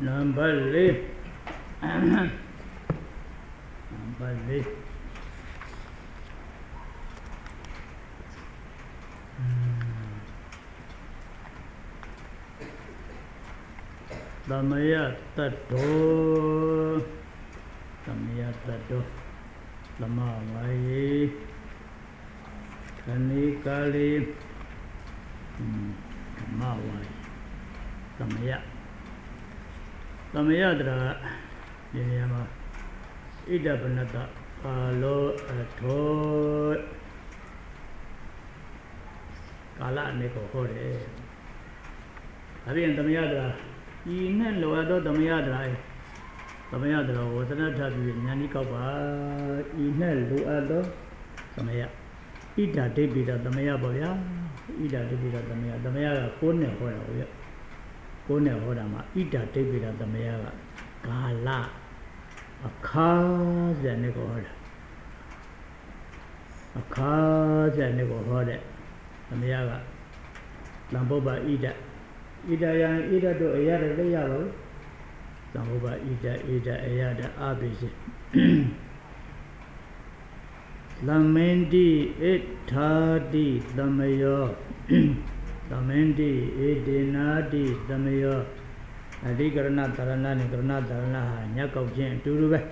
Number 4 Number 4 Tamaya Tato Tamaya Tato Tamawai Kanikali Tamawai Tamaya Tamaya Dra Yama Ida Banata Kalo Ato Kala Neko Hore Habis Tamaya Dra Ini loado Tamayadra Tamayadra Watana Tabi Nani Kapa Ini loado Tamaya Ida Debida Tamaya Boya Ida Debida Tamaya Tamaya Kone Hora Kone Hora Ma Ida Debida Tamaya Kala Akaza Neko Hora Akaza Neko Hora Tamaya Lamboba Ida Ida yang Ida do ayada le yalo Samboba Ida ayada abisi Lamendi etadi tamayo Lamendi edinadi tamayo Adi karana tarana ni karana tarana nyakau jen turu be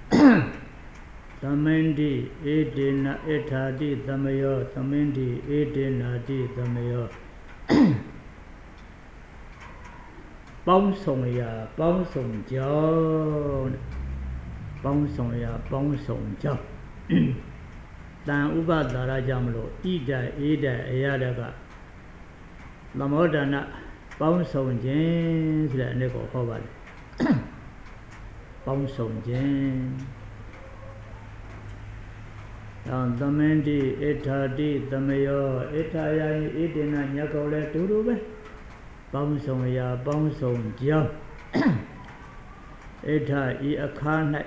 Lamendi edina etadi tamayo Lamendi edinadi tamayo Bóng sông ya bóng sông châu Bóng sông ya bóng sông châu Dan Ubadara Jamlo Ida Ayadaga Lamodana Bóng sông jen Sila neko hobal Bóng sông jen Dan Tamendi Etadi Tamayo Etayai Edina Nyakole Turube Bóng sông ya bóng sông châu Eta I akha này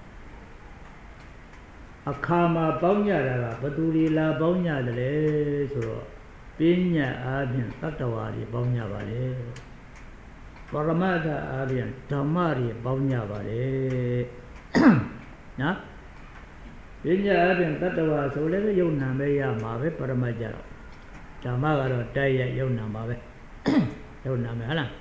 Akha mà bóng nhà là Baturi la bóng nhà là lệ Sổ Pin nhà abhin Tattawari bóng nhà bà lệ Paramata abhin Dhammari bóng nhà bà lệ Nhá Pin nhà abhin Tattawari Sổ lệ cái dông nàm bê ya mà bê Paramata Dhamma garo tay ya dông nàm bà bê Đâu nằm hả là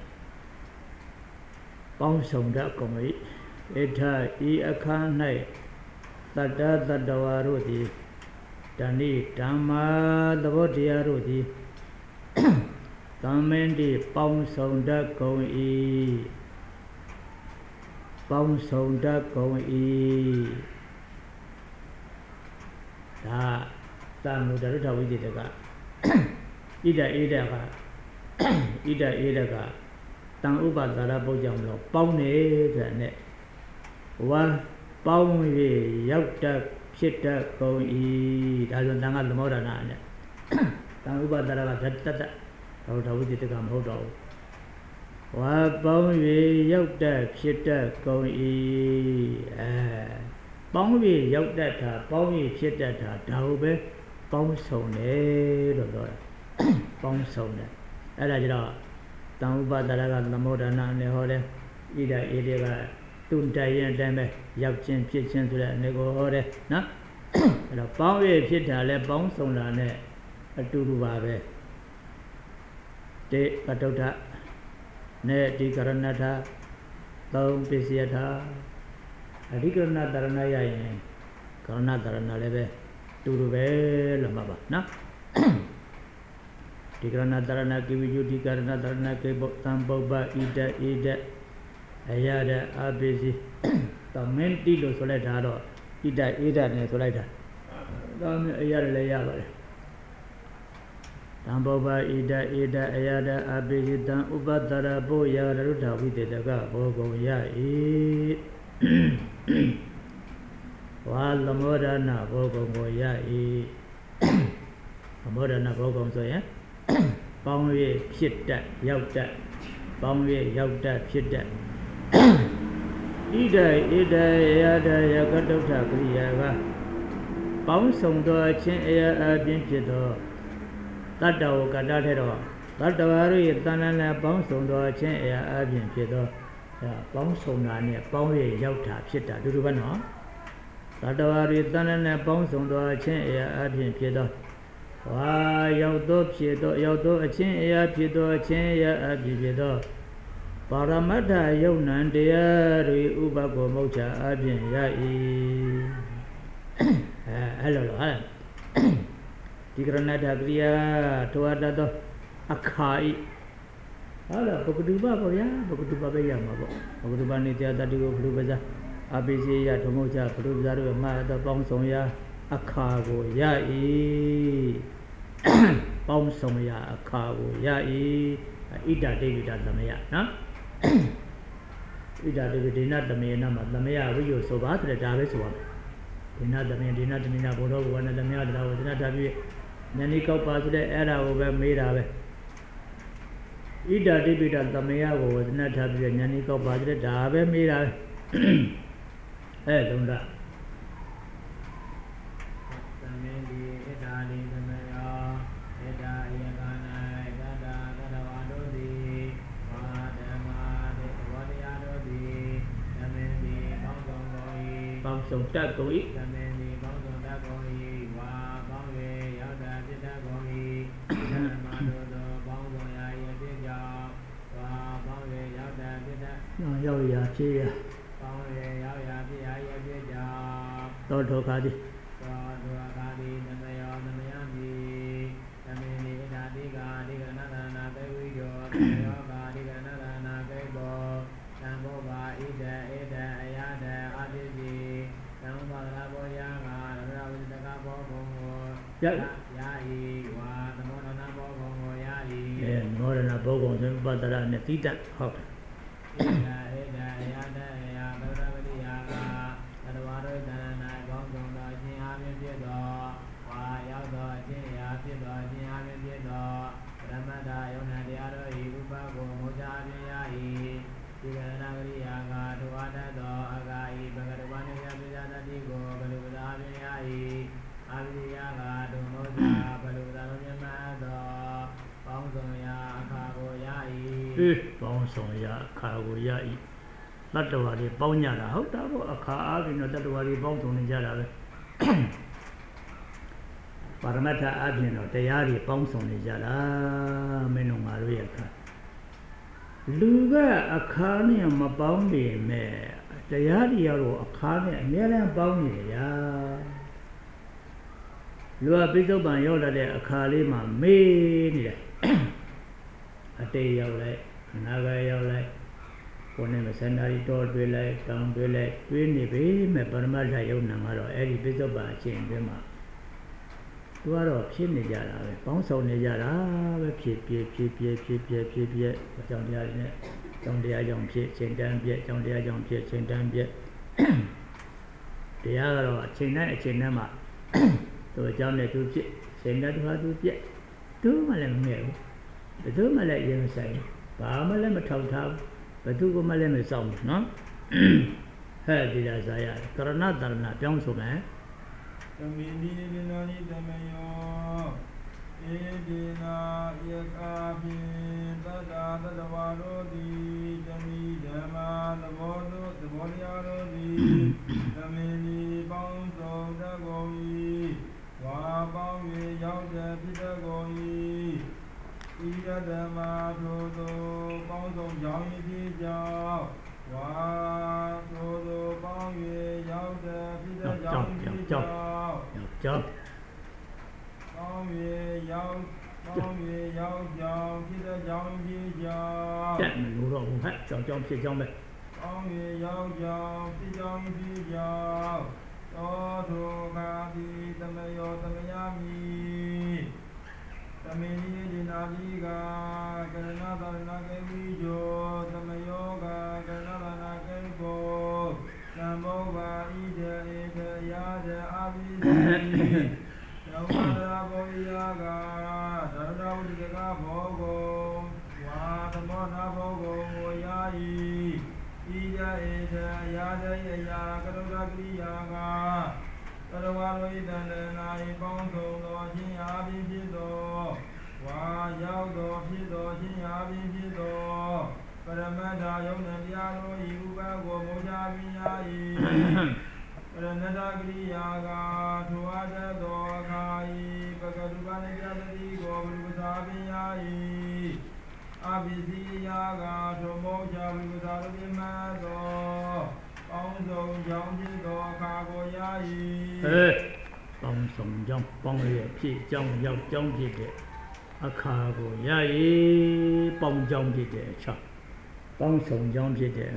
bóng sông đã cùng ý Etha I akha này Tata Tattavaru thì Tani Dhamma Tavodiyaru thì Tamendi bóng sông đã cùng ý Bóng sông đã cùng ý Đã Ta ngủ đã rất thảo ý gì được cả Ida cả Ida ka Tang Ubadara Bojamlo Bóng nế thế này Và bóng về Yốc ta Xích ta Câu y Đã dùn tăng alo mô ra nà nè Tang Ubadara ka thật tất Thảo thảo gì tất cả mô đầu Và bóng về Yốc ta Xích ta Câu y Bóng về Yốc ta thả Bóng về Xích ta thả Thảo bế Bóng sầu nế Rồi rồi Bóng sầu nế Đó là gì đó Tang Ubadara ka Namo Dana ne hore Ida ka Tun trai yen trai me Yap chen phit chen so la ne ko hore Nó Đó bóng về phit thả le bóng sông là ne Aturu ba be Te Katauta Ne Ti Karanatha Tông Pisiyatha Adi Karanatharana ya yen Karanatharana le be Turu be là mà bà Nó Tikarana Tarana Kiviju Tikarana Tarana Kiboktan Boba Ida Ayada Abisi Tamenti lo solai dharo Ida ne solai dharo Dami Ayada le yabare Tam Boba Ida Ayada Abisi Tam Ubadara Bo Yara Ruta Videtaga Bogo Yai Walamodana Bogo Yai Lamodana Bogo so ya Bóng vềဖြစ်đại Yau đại Bóng về yau đạiဖြစ်đại Ida Ayada Yakadota Kriyaga Bóng sông đo trên biếnဖြစ်đó Tát đầu cả đa thế đó Tát đầu haru yatana bóng sông đo trên biếnဖြစ်đó ပေါင်းစုံတာနဲ့ပေါင်းရရောက်တာဖြစ်တာတူတူပဲနော်သတ္တဝါတွေတဏ္ဍနဲ့ပေါင်းစုံသောအချင်းအရာအပြင်ဖြစ်သောဝါရောက်သောဖြစ်သောရောက်သောအချင်းအရာဖြစ်သောအချင်းအရာအပြင်ဖြစ်သောပါရမတ္ထယုံနံတရားတွေဥပကောမုတ်ချအပြင်ရ၏အဲ့လိုဟာဒီကရဏတကရိယာထောအတသောအခါဤဟာလားပကတုပပေါ့ဗျာပကတုပပဲရမှာပေါ့ပကတုပနေတရားတတိကိုဘုရုပဇာအပိစေယဓမ္မုချဘုရုပဇာတို့မှာတော့ပေါင်းဆောင်ရာအခါကိုရ၏ပေါင်းဆောင်ရာအခါကိုရ၏ဣဒတိဝိဒသမယနော်ဣဒတိဝိဒေနသမယနာမှာသမယဝိယုဆိုပါတဲ့ဒါပဲဆိုပါမယ်ဒေနသမယဒေနသမယဘုရောဘဝနသမယတရားဝဒနာတပြည့်ဉာဏ်ဤကောက်ပါဆိုတဲ့အဲ့ဒါကိုပဲမေးတာပဲဣဒတိပိဒသမယကိုဝဒနာထားပြီးဉာဏ်ဤကောက်ပါဆိုတဲ့ဒါပဲမေးတာပဲအဲ့သုံးတာသမင်းဒီဣဒာလိသမယောဣဒာယကနာဣဒာကတဝါတို့သည်မာဓမ္မာတေဝတရားတို့သည်သမင်းဒီပေါင်းစုံကုန်၏ပေါင်းစုံတတ်ကုန်၏သမင်းဒီပေါင်းစုံတတ်ကုန်၏ဝါပေါင်း၍ရောက်တာဖြစ်တတ်ကုန်၏ဓမ္မာတို့သောပေါင်းစုံရာယဖြစ်ကြောင့်ဝါပေါင်း၍ရောက်တာဖြစ်တတ်ရောက်ရာဖြစ်ရာပေါင်း၍ရောက်ရာဖြစ်ရာယဖြစ်ကြောင့်သောဒုက္ခသည်သောဒုက္ခသည်သမယောသမယမိသမင်းဒီဣဒာတိကာဒီကရဏသနာပေဝိယောသမယောကာဒီကရဏသနာပေဘောသံဘောဘာဣဒအယဒအာတိစီသံဘောဓရာဘောယာငါရမဝိတကဘောဘုံကိုယာဤဝါသမုဒ္ဒနာဘောဘုံကိုယာဤမောရဏဘောဘုံဆိုပတ္တရနဲ့တိတဟုတ်ဣဒအယဒယဗုဒ္ဓဝတိယာကသတ္တဝါတို့တဏ္ဍ၌ပေါင်းစုံသောအချင်းအားဖြင့်ဖြစ်သောဝါရောက်သောအချင်းအရာဖြစ်သောအချင်းအားဖြင့်ဖြစ်သောပရမတ္ထယုံနာတရားတို့၏ဥပကိုမောချအပြင်ရ၏ဒီကရဏဂရိယာကထိုအားတတ်သောအကာဤဘဂရဝနိယပိဇာတတိကိုဘလူပဒါအပြင်ရ၏အာဝိယကဒုမောဇာဘလူပဒါလုံးမြတ်သောပေါင်းစုံရာအခါကိုရ၏ပေါင်းစုံရာအခါကိုရ၏တတ္တဝါတွေပေါင်းကြတာဟုတ်တာပေါ့အခါအားဖြင့်တော့တတ္တဝါတွေပေါင်းစုံနေကြတာပဲပါရမတ္ထအပြင်တော့တရားတွေပေါင်းစုံနေကြတာမင်းတို့ငါတို့ရဲ့အခါလူကအခါနဲ့မပေါင်းပေမဲ့တရားတွေကတော့အခါနဲ့အများအားပေါင်းနေတယ်ညာလူကပိဿုပန်ရောက်လာတဲ့အခါလေးမှာမေးနေတယ်အတေးရောက်လိုက်အနာဂတ်ရောက်လိုက်ကိုယ်နဲ့မဆန္ဒရီတော်တွေ့လိုက်တောင်းတွေ့လိုက်တွေ့နေပြီမဲ့ပရမတ္ထယုံနာကတော့အဲ့ဒီပိဿုပန်အချိန်အတွင်းမှာသူကတော့ဖြစ်နေကြတာပဲပေါင်းစုံနေကြတာပဲဖြစ်အကြောင်းတရားနဲ့အကြောင်းတရားကြောင့်ဖြစ်ချိန်တန်းပြည့်အကြောင်းတရားကြောင့်ဖြစ်ချိန်တန်းပြည့်တရားကတော့အချိန်တိုင်းမှာသူအကြောင်းနဲ့သူဖြစ်ချိန်တန်းတစ်ခါသူပြည့်သူမှလည်းမငဲ့ဘူးဘယ်သူမှလည်းရင်ဆိုင်ဘာမှလည်းမထောက်ထားဘယ်သူကမှလည်းမစောင့်ဘူးနော်ဟဲ့ဒီလားဇာရကရဏတရဏပြောင်းဆိုမယ်သမီနိနိနာနိသမယောဧဒေနာယကာပိတတ္တာတတဝါရောတိသမိဓမ္မာသဘောတို့သဘောတရားတို့သည်သမီနိပေါင်းစုံတတ်ကုန်၏ဝါပေါင်း၍ရောက်တဲ့ဖြစ်တတ်ကုန်၏ဤရဓမ္မာတို့သောပေါင်းစုံကြောင်း၏ဖြစ်ကြောင်းဝါတို့ပေါင်း၍ရောက်တဲ့ဖြစ်တတ်ကြောင်းဖြစ်ကြောင်းကြောင်းပေါင်း၍ရောက်ကြောင်းဖြစ်တဲ့ကြောင်းဖြစ်ကြောင်းတက်မလို့တော့ဘူးဟဲ့ကြောင်းဖြစ်ကြောင်းပဲပေါင်း၍ရောက်ကြောင်းဖြစ်ကြောင်းဖြစ်ကြောင်းသောတုခာတိသမယောသမယမိသမင်းဒီဒီနာတိကကရဏသနာကေဝိဇောသမယောကကရဏသနာကေဘောသံဘောဘာဣဒေဧဒေယာဒေအာဘိသေယောဝရဘောယာကသရဏဝတိကဘောဂောဝါသမောနာဘောဂောဝယာယိဣဒေဧဒေယာဒေယာကရုဏကိယာကသရဝရောဣတန္တနာယပေါင်းစုံသောခြင်းအာဘိဖြစ်သောဝါရောက်သောဖြစ်သောခြင်းအာဘိဖြစ်သော Paramada Yonadiano, Yuba, Gomoja, Paranadagriyaga, Tuada Dokai, Pagadubanagadi, Gobusabiai, Abisiyaga, Tomoja, Vibusarabimado, Onzo, Janjido, Kagoyai. Bong Song Jong, Bong Ye, Pi Jong, Yao Jong did it. A cargo, Yai, Bong Jong did it, Chop. Bong Song Jong did it,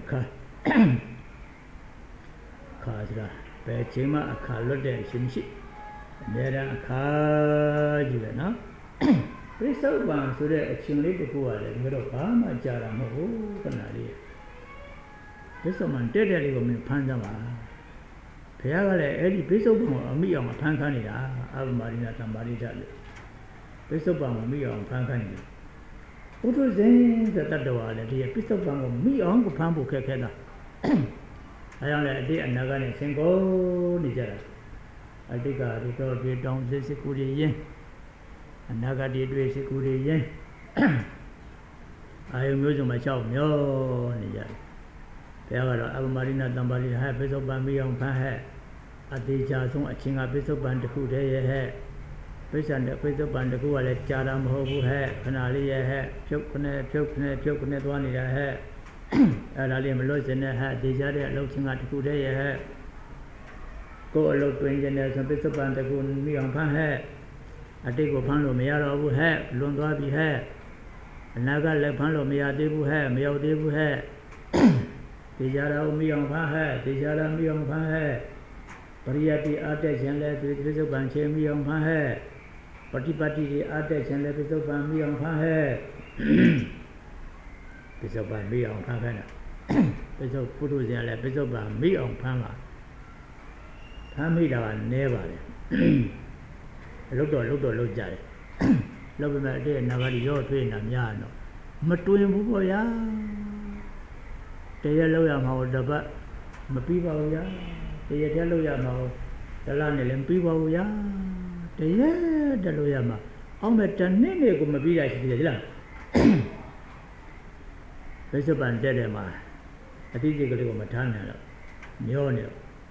Kazra, Bechima, a car, Lodan, Shimshi. There are car, you know. Please so one so that a chimney to go out and go to Palma, Jaramo, Canary. This one did a little bit Pandama. Piagale, Eddie Pisopon, me on a Pancanida, Almarina Tambarita. Pisopon, me on Pancanida. What was then that the Pisopon, me on Pampo Cacada? I only did another single Niger. I think I did don't say security. Another did security. I am using myself, no Niger. Piagala, Almarina Tambarita, have Pisopon me on Pan. At the Jason, a king of Pisopon to who they had. Pisan the Pisopon to who I let Jadam Hobu had, Canali had, chocolate one in a hair. And I am lost in a hat, decided looking at who they had. Go a look to engineers and Pisopon to go me on Pan hair. I take a Pano Miara who had, Londabi hair. Another let Pano Mia debu hair, Mio debu hair. Dijara me on Pan hair, Dijara me on Pan hair. Pariati Arte Chandler with Pisopon Chemi on Pan hair. Party Arte Chandler Pisopon me on Pan hair. Pisopon me on Pan hair. Pisop Putuzian, Pisopon me on Pama. Pamida never. Look, Jay. Love my day, never your train and Yano. Matuin Buboya. The yellow yam, the butt, Mapiba ya. The yellow yam, the land and people ya. The yellow yama. On the Tanene, Gumabi, I see the land. Pisopon dead, ma. I think you go to Matana. Mionio.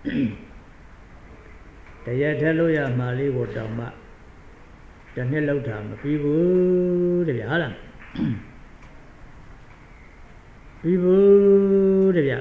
The yellow yamali would down. The hello time, people, the Alan. People, the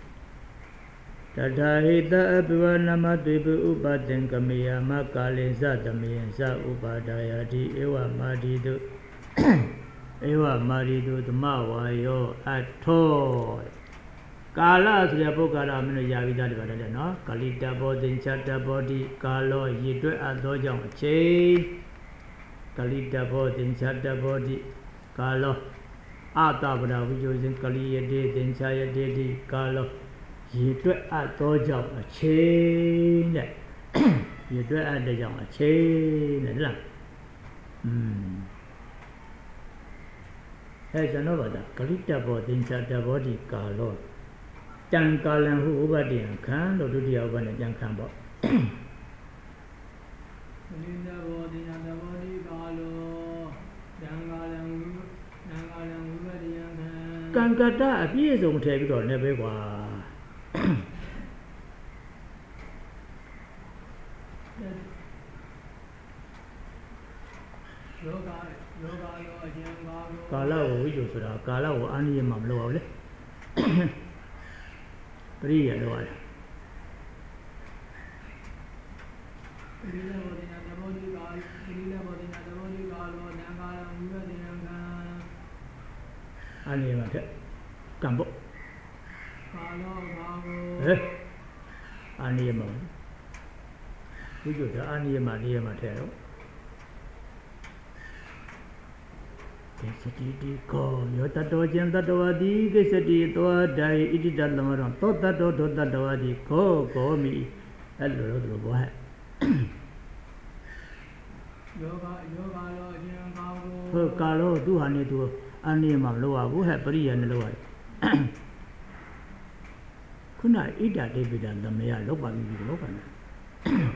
Tatahita Abivanama Bibu Ubatin Kamia Makali Zatami and Sa Ubadayati Ewa Madidu Ewa Maridu the Mawayo at all. Kala to the Bokara Minayavida, no? Kalita body, chata body, Kalo, Yidu Adojong, Che Kalita body, chata body, Kalo, Atabra, we using Kalia did, and Chaya did, Kalo, Yidu Adojong, Chain, Yidu Adojong, Chain, There's another Kalita body, chata body, Kalo. Jankalan who over the can or do the oven and Jankamba. Kankata appears on take it or never was. Kala, we use Kala or Annie Mamlo. Pretty yellow. Animate Cambo Anima. We do the Anima near Matero. City call your Tatojan Tatawadi, City to a die, it is done the Maron, Totato to Tatawadi, call me. Hello, boy. Carlo, 200 to Anima Loa, who have pretty and lower. Could I eat that David and the mayor look at me?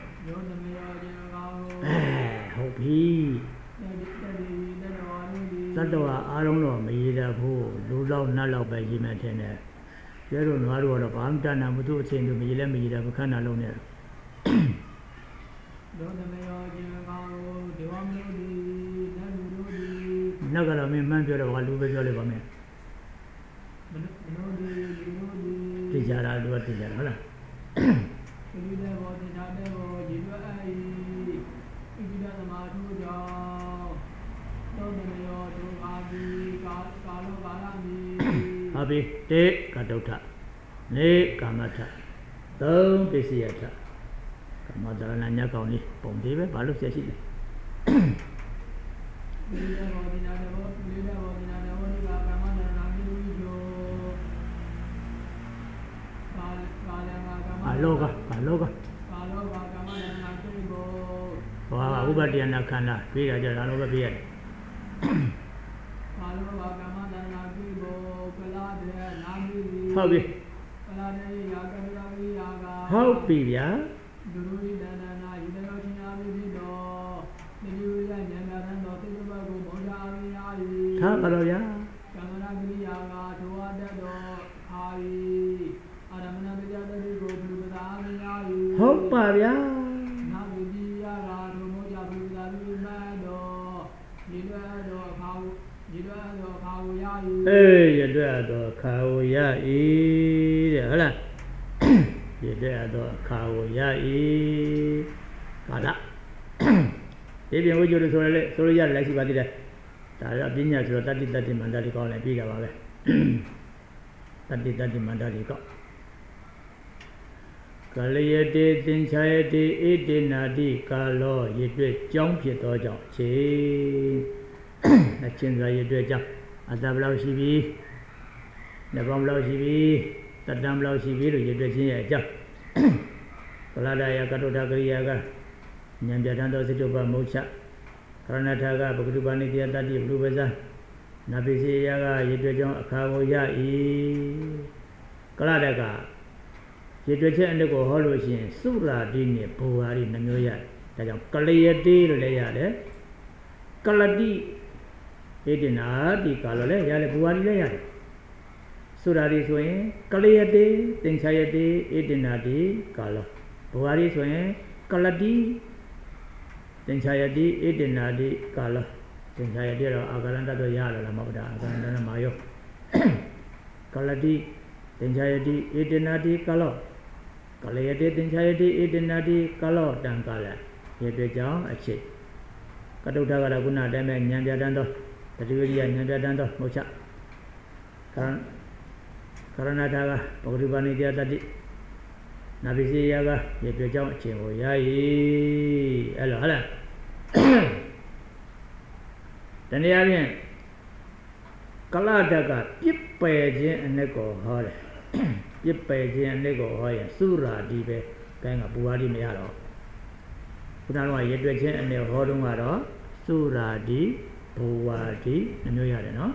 Hope he. တတ္တဝါအားလုံးတော့မရည်တတ်ဘူးလူလောက်နတ်လောက်ပဲရည်မှန်းထင်တယ်ကျဲတို့နွားတို့ကတော့ဘာမှတတ်နိုင်မှုသူ့အချိန်သူမရည်လည်းမရည်တတ်ဘူးခန္ဓာလုံးနဲ့လောသမယောကျင်ကောင်းဒေဝမလို့ဒီနတ်လူတို့ဒီနတ်ကတော့မင်းမှန်းပြောတော့ဘာလူပဲပြောလိုက်ပါမယ်မလို့ဒီလူတို့ဒီသိကြတာသူကသိကြတာဟုတ်လားဒီတဲ့ဘောတရားတဲ့ဘောဒီလိုအဲ့ဒီဣတိဒသမာထုကြောင့်လောသမယောဒုအာဒီကာလောကာလမီဟာပြီတေကတုဋ္ဌနေကာမထသုံးပစ္စယထကာမတရဏညကောင်းလေးပုံသေးပဲဘာလို့ဆက်ရှိလဲဒီတဲ့ဘောဒီနာတဲ့ဘောဒီတဲ့ဘောဒီနာတဲ့ဘောဒီကာမတရဏမီယောဘာလောကကာလောကကာမတရဏကိဘောဘာဥပတ္တယနာခန္ဓာပြေးရကြတာလောပဲပြေးရတယ်ကာလောကကာမတရဏကိဘောကလာတဲ့နာမီဟုတ်ပြီကလာတဲ့ယာကရဝိယာကဟုတ်ပြီဗျာဒုရိဒနာနာယတရောချင်းအားပြီးတော့ဒီလိုရဉာဏ်များတဲ့တော့သိဘကိုဘောဓာအရိယာယီထားပါတော့ဗျာကမ္မရာကရိယာကထိုအပ်တော့ခါယီအာရမဏတရားတတိကိုဘုရားအရိယာယီဟုတ်ပါဗျာနာဝိဒီယာကဒုမောကြဘုရားလူမတော်ဒီလိုတော့ခါဒီလိုတော့ခါဝရယီအေးရတဲ့တော့ခါဝရယီတဲ့ဟုတ်လားရတဲ့တော့ခါဝရယီဟာလားဒီပြင်ဝိဇ္ဇုလို့ဆိုရလေဆိုရရတယ်လည်းရှိပါသေးတယ်ဒါတော့ပညာဆိုတော့တတိတတိမန္တလေးကောင်းလည်းပြီးတာပါပဲတတိတတိမန္တလေးကောင်းကလယတေသင်္ချာယတေဣတိနာတိကာလောရည်တွေ့ကြောင်းဖြစ်သောကြောင့်အချင်းစွာရည်တွေ့ကြောင်းအတ္တဘလောက်ရှိပြီလက်ပေါင်းဘလောက်ရှိပြီတတ္တံဘလောက်ရှိပြီလို့ရည်တွေ့ခြင်းရဲ့အကြောင်းကလဒယကတုဋ္ဌကရိယာကဉာဏ်ပြဋ္ဌာန်းသောစိတ္တပမုတ်ချခရဏထာကပဂုပ္ပနိတ္တယတတ္တိဘုပ္ပဇာနာပိစီယကရည်တွေ့ကြောင်းအခါကိုရ၏ကလဒကရည်တွေ့ချက်အနစ်ကိုဟောလို့ရှိရင်သုရာတိနဲ့ဘူဟာရီနှမျိုးရတယ်ဒါကြောင့်ကလယတိလို့လည်းရတယ်ကလတိဣတိနာတိကာလို့လည်းရတယ်ဘူဟာရီလည်းရတယ်သုရာတိဆိုရင်ကလယတိသင်္ချာယတိဣတိနာတိကာလို့ဘူဟာရီဆိုရင်ကလတိသင်္ချာယတိဣတိနာတိကာလသင်္ချာယတိတော့အာဂရန္တတော့ရလာလားမဟုတ်တာအာဂရန္တနဲ့မာယောကလတိသင်္ချာယတိဣတိနာတိကာလကလယတိသင်္ချာယတိဣတိနာတိကာလတံကာလရေတွေ့ကြောင်းအချက်ကတုဋ္ဌကတော့ခုနတည်းမဲ့ဉာဏ်ပြဋ္ဌာန်းသောတတိဝိရိယဉာဏ်ပြဋ္ဌာန်းသောမုတ်ချကရဏထာကပဂုပ္ပနိတ္တယတတ္တိနာပိစီယကရေတွေ့ကြောင်းအချင်းကိုရ၏အဲ့လိုဟုတ်လားတနည်းအားဖြင့်ကလဒကပြစ်ပယ်ခြင်းအနစ်ကိုဟောတယ်ပြစ်ပယ်ခြင်းအနစ်ကိုဟောရင်သုရာတိပဲကိုင်းကဘူဟာတိမရတော့ခုနကရေတွေ့ခြင်းအနစ်ဟောတုန်းကတော့သုရာတိဘူဟာတိနှမျိုးရတယ်နော်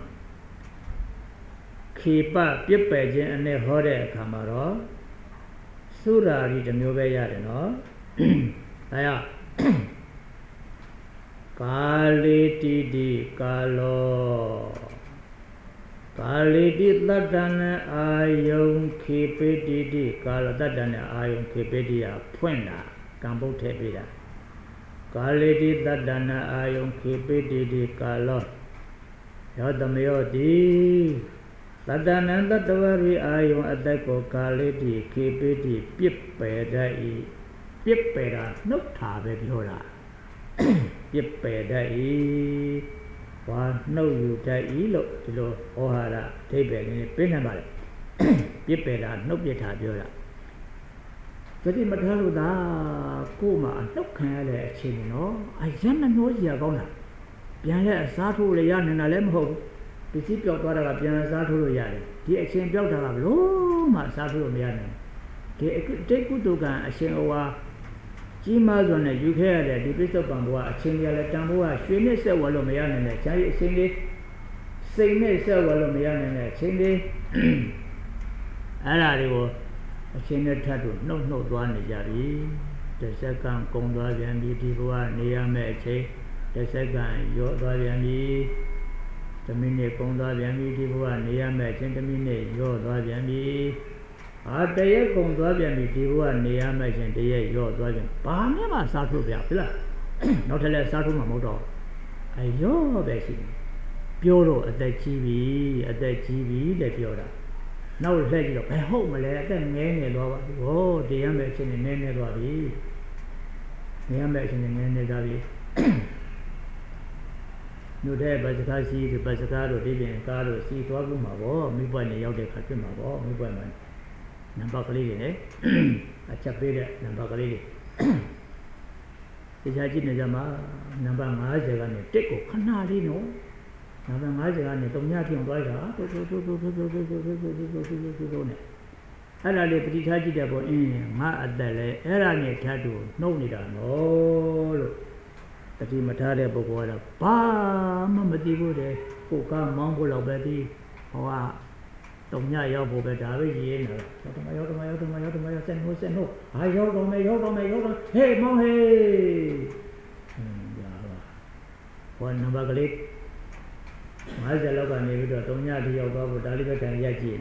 ခေပပြစ်ပယ်ခြင်းအနစ်ဟောတဲ့အခါမှာတော့သုရာတိတစ်မျိုးပဲရတယ်နော်ဒါရကာလေတိတိကာလောကာလေတိတတ္တနဲ့အာယုံခေပေတိတိကာလောတတ္တနဲ့အာယုံခေပေတိဟာဖွင့်တာကံပုတ်ထည့်ပေးတာကာလေတိတတ္တနဲ့အာယုံခေပေတိတိကာလောယောသမယောတိတတ္တနံတတ္တဝရိအာယုံအတ္တကိုကာလေတိခေပေတိပြစ်ပယ်တတ်၏ပြစ်ပယ်တာနှုတ်ထားပဲပြောတာပြစ်ပယ်တတ်၏ဘာနှုတ်ယူတတ်၏လို့ဒီလိုဩဟာရအဓိပ္ပာယ်လေးပြနိုင်ပါလေပြစ်ပယ်တာနှုတ်ပြထားပြောတာသတိမထားလို့သာကိုယ်မှာနှုတ်ခံရတဲ့အခြေအနေနော်အယံနှမျိုးကြီးရကောင်းတာပြန်လဲအစားထိုးလည်းရနေတာလည်းမဟုတ်ဘူးပစ္စည်းပြောက်သွားတာကပြန်အစားထိုးလို့ရတယ်ဒီအချိန်ပြောက်တာကဘလို့မှအစားထိုးလို့မရနိုင်ဒီတိတ်ကုတုကံအရှင်ဩဝါကြီးမားစွာနဲ့ယူခဲ့ရတဲ့ဒီပိဿပံဘဝအချင်းကြီးလည်းတန်ဖိုးကရွှေနဲ့ဆက်ဝယ်လို့မရနိုင်တဲ့ဈာတိအချင်းလေးစိတ်နဲ့ဆက်ဝယ်လို့မရနိုင်တဲ့အချင်းလေးအဲ့ဒါတွေကိုအချင်းနဲ့ထပ်လို့နှုတ်သွားနေကြပြီတစ်စက္ကန့်ကုန်သွားပြန်ပြီဒီဘဝနေရမယ့်အချိန်တစ်စက္ကန့်ရော့သွားပြန်ပြီသမီးနဲ့ကုံသွားပြန်ပြီဒီဘဝနေရမယ်ချင်းသမီးနဲ့ရော့သွားပြန်ပြီတရက်ကုံသွားပြန်ပြီဒီဘဝနေရမယ်ချင်းတရက်ရော့သွားပြန်ဘာမှမစားထုတ်ပြပြီလားနောက်ထပ်လည်းစားထုတ်မှာမဟုတ်တော့ရော့ပဲရှိပြောတော့အသက်ကြီးပြီတဲ့ပြောတာနောက်လှည့်ကြည့်တော့ဘယ်ဟုတ်မလဲအသက်ငဲနေသွားပါဟောတရားမဲ့အချင်းနဲ့နည်းသွားပြီနေရမဲ့အချင်းနဲ့နည်းသွားပြီမြို့ထဲဘတ်စကားစီးဘတ်စကားတို့ဒီပြင်ကားတို့စီးသွားလို့မှာပေါ့မိဘနဲ့ရောက်တဲ့ခါဖြစ်မှာပေါ့မိဘမှာနံပါတ်ကလေးတွေနဲ့အချက်ပေးတဲ့နံပါတ်ကလေးတွေတရားကြည့်နေကြမှာနံပါတ်50ကနေ1ကိုခဏလေးနော်နံပါတ်50ကနေ3ညပြောင်းသွားတာတိုးနဲ့အဲ့ဒါလေးပဋိထားကြည့်တဲ့ပေါ်ငါအသက်လဲအဲ့ဒါနဲ့ထပ်တူနှုတ်နေတာနော်လို့တတိမထားတဲ့ပုဂ္ဂိုလ်ကတော့ဘာမှမသိဘူးတဲ့ကိုကမောင်းဖို့တော့ပဲဒီဟောက3ညရောက်ဖို့ပဲဒါပဲရေးနေတာရောက်တော့ဆက်နှုတ်ဟာရောက်တော့မယ်ဟေးမောင်းဟေးဟောနံပါတ်ကလေး50လောက်ကနေပြီးတော့3ညတိရောက်သွားဖို့ဒါလေးပဲခံရကြည့်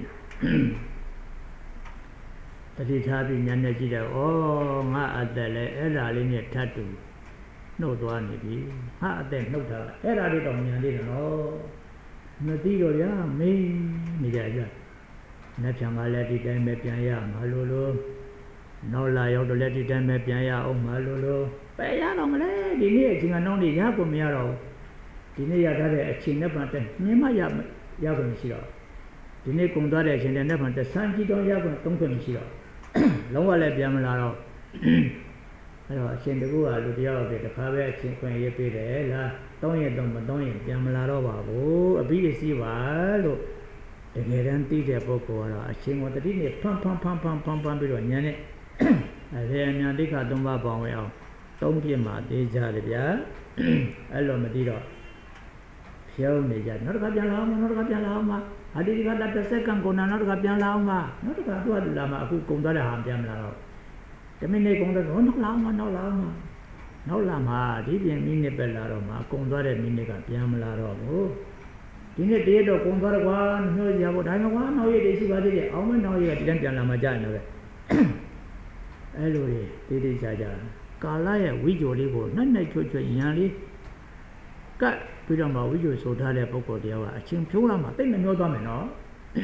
တတိထားပြီးညနေကြည့်တယ်ငါအသက်လဲအဲ့ဒါလေးနဲ့ထပ်တူနှုတ်သွားနေပြီဟာအသက်နှုတ်တာအဲ့ဒါလေးတော့ညာလေးနော်မသိတော့ရမေးနေကြကြနှစ်ဖြံကလည်းဒီတိုင်းပဲပြန်ရမှာလို့နောက်လာရောက်တော့လည်းဒီတိုင်းပဲပြန်ရအောင်မှာလို့ပဲရတော့မလဲဒီနေ့အချိန်ကနှောင်းနေရကိုမရတော့ဒီနေ့ရထားတဲ့အချိန်နဲ့ပတ်သက်နင်းမရခွင့်မရှိတော့ဒီနေ့ကုန်သွားတဲ့အချိန်နဲ့ပတ်သက်စမ်းကြည့်တော့ရခွင့်သုံးခွင့်မရှိတော့လုံးဝလည်းပြန်မလာတော့အဲ့တော့အရှင်တကူကလူတယောက်ပဲတစ်ခါပဲအချင်းခွင့်ရေးပေးတယ်လား3ရက်တော့မ3ရက်ပြန်မလာတော့ပါဘူးအပြီးစီးပါလို့တကယ်တမ်းသိတဲ့ပုဂ္ဂိုလ်ကတော့အချင်းကိုတတိနဲ့ဖမ်းပြီးတော့ညံနဲ့အဲဒီအမြန်ဒိဋ္ဌ3ပါးပေါင်းဝဲအောင်3ပြစ်မှသေးကြတယ်ဗျာအဲ့လိုမသိတော့ဖြုံးနေကြနောက်တစ်ခါပြန်လာအောင်မဟာဒီကတစ်စက္ကန့်ကုန်နောက်တစ်ခါပြန်လာအောင်မနောက်တစ်ခါသူကလာမှအခုကုန်သွားတဲ့ဟာပြန်မလာတော့တမိနစ်ကုန်တော့နောက်လာမှဒီပြင်မိနစ်ပဲလာတော့မှကုန်သွားတဲ့မိနစ်ကပြန်မလာတော့ဘူးဒီနေ့တရက်တော့ကုန်သွားတော့ကွာနှိုးရဖို့ဒါမှမဟုတ်နောက်ရက်တည်းရှိပါသေးတယ်အောင်မနောက်ရက်ကဒီတိုင်းပြန်လာမှကြာနေတယ်အဲ့လိုတွေတေးချာကာလရဲ့ဝိကြိုလေးကိုနှက်ချွတ်ရန်လေးကတ်ပြီးတော့မှဝိကြိုဆိုထားတဲ့ပုဂ္ဂိုလ်တရားကအချင်းဖြုံးလာမှတိတ်မမျောသွားမယ်နော်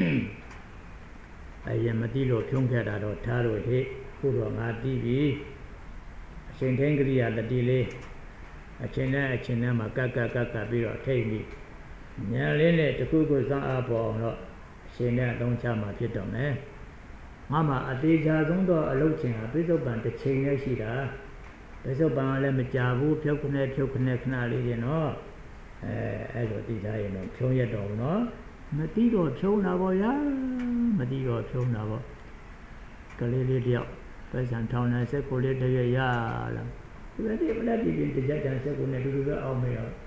အရင်မသိလို့ဖြုံးခဲ့တာတော့ထားလို့ဟေ့ခုတော့ငါသိပြီအရှင်ထင်းကရိယာတတိလေးအချင်းနဲ့မှာကတ်ပြီးတော့ထိတ်ပြီးညံလေးနဲ့တခုခုစမ်းအားပေါ်အောင်တော့အရှင်နဲ့အသုံးချမှာဖြစ်တော့မယ်ငါမှအသေးချာဆုံးတော့အလုပ်ချင်းဟာပိဿုပန်တစ်ချိန်နဲ့ရှိတာပိဿုပန်ကလည်းမကြဘူးဖြုတ်ခနဲ့ခဏလေးတွေနော်အဲ့လိုသိထားရင်တော့ဖြုံးရတော့နော်မသိတော့ဖြုံးတာပေါ့ဗျာမသိတော့ဖြုံးတာပေါ့ကလေးလေးတယောက်ပဲဆန်ထောင်းနေစက်ကိုလေးတရွရလားဒီလိုဒီမလားဒီပြင်တကြတန်စက်ကိုနဲ့တူပဲအောင်မေရော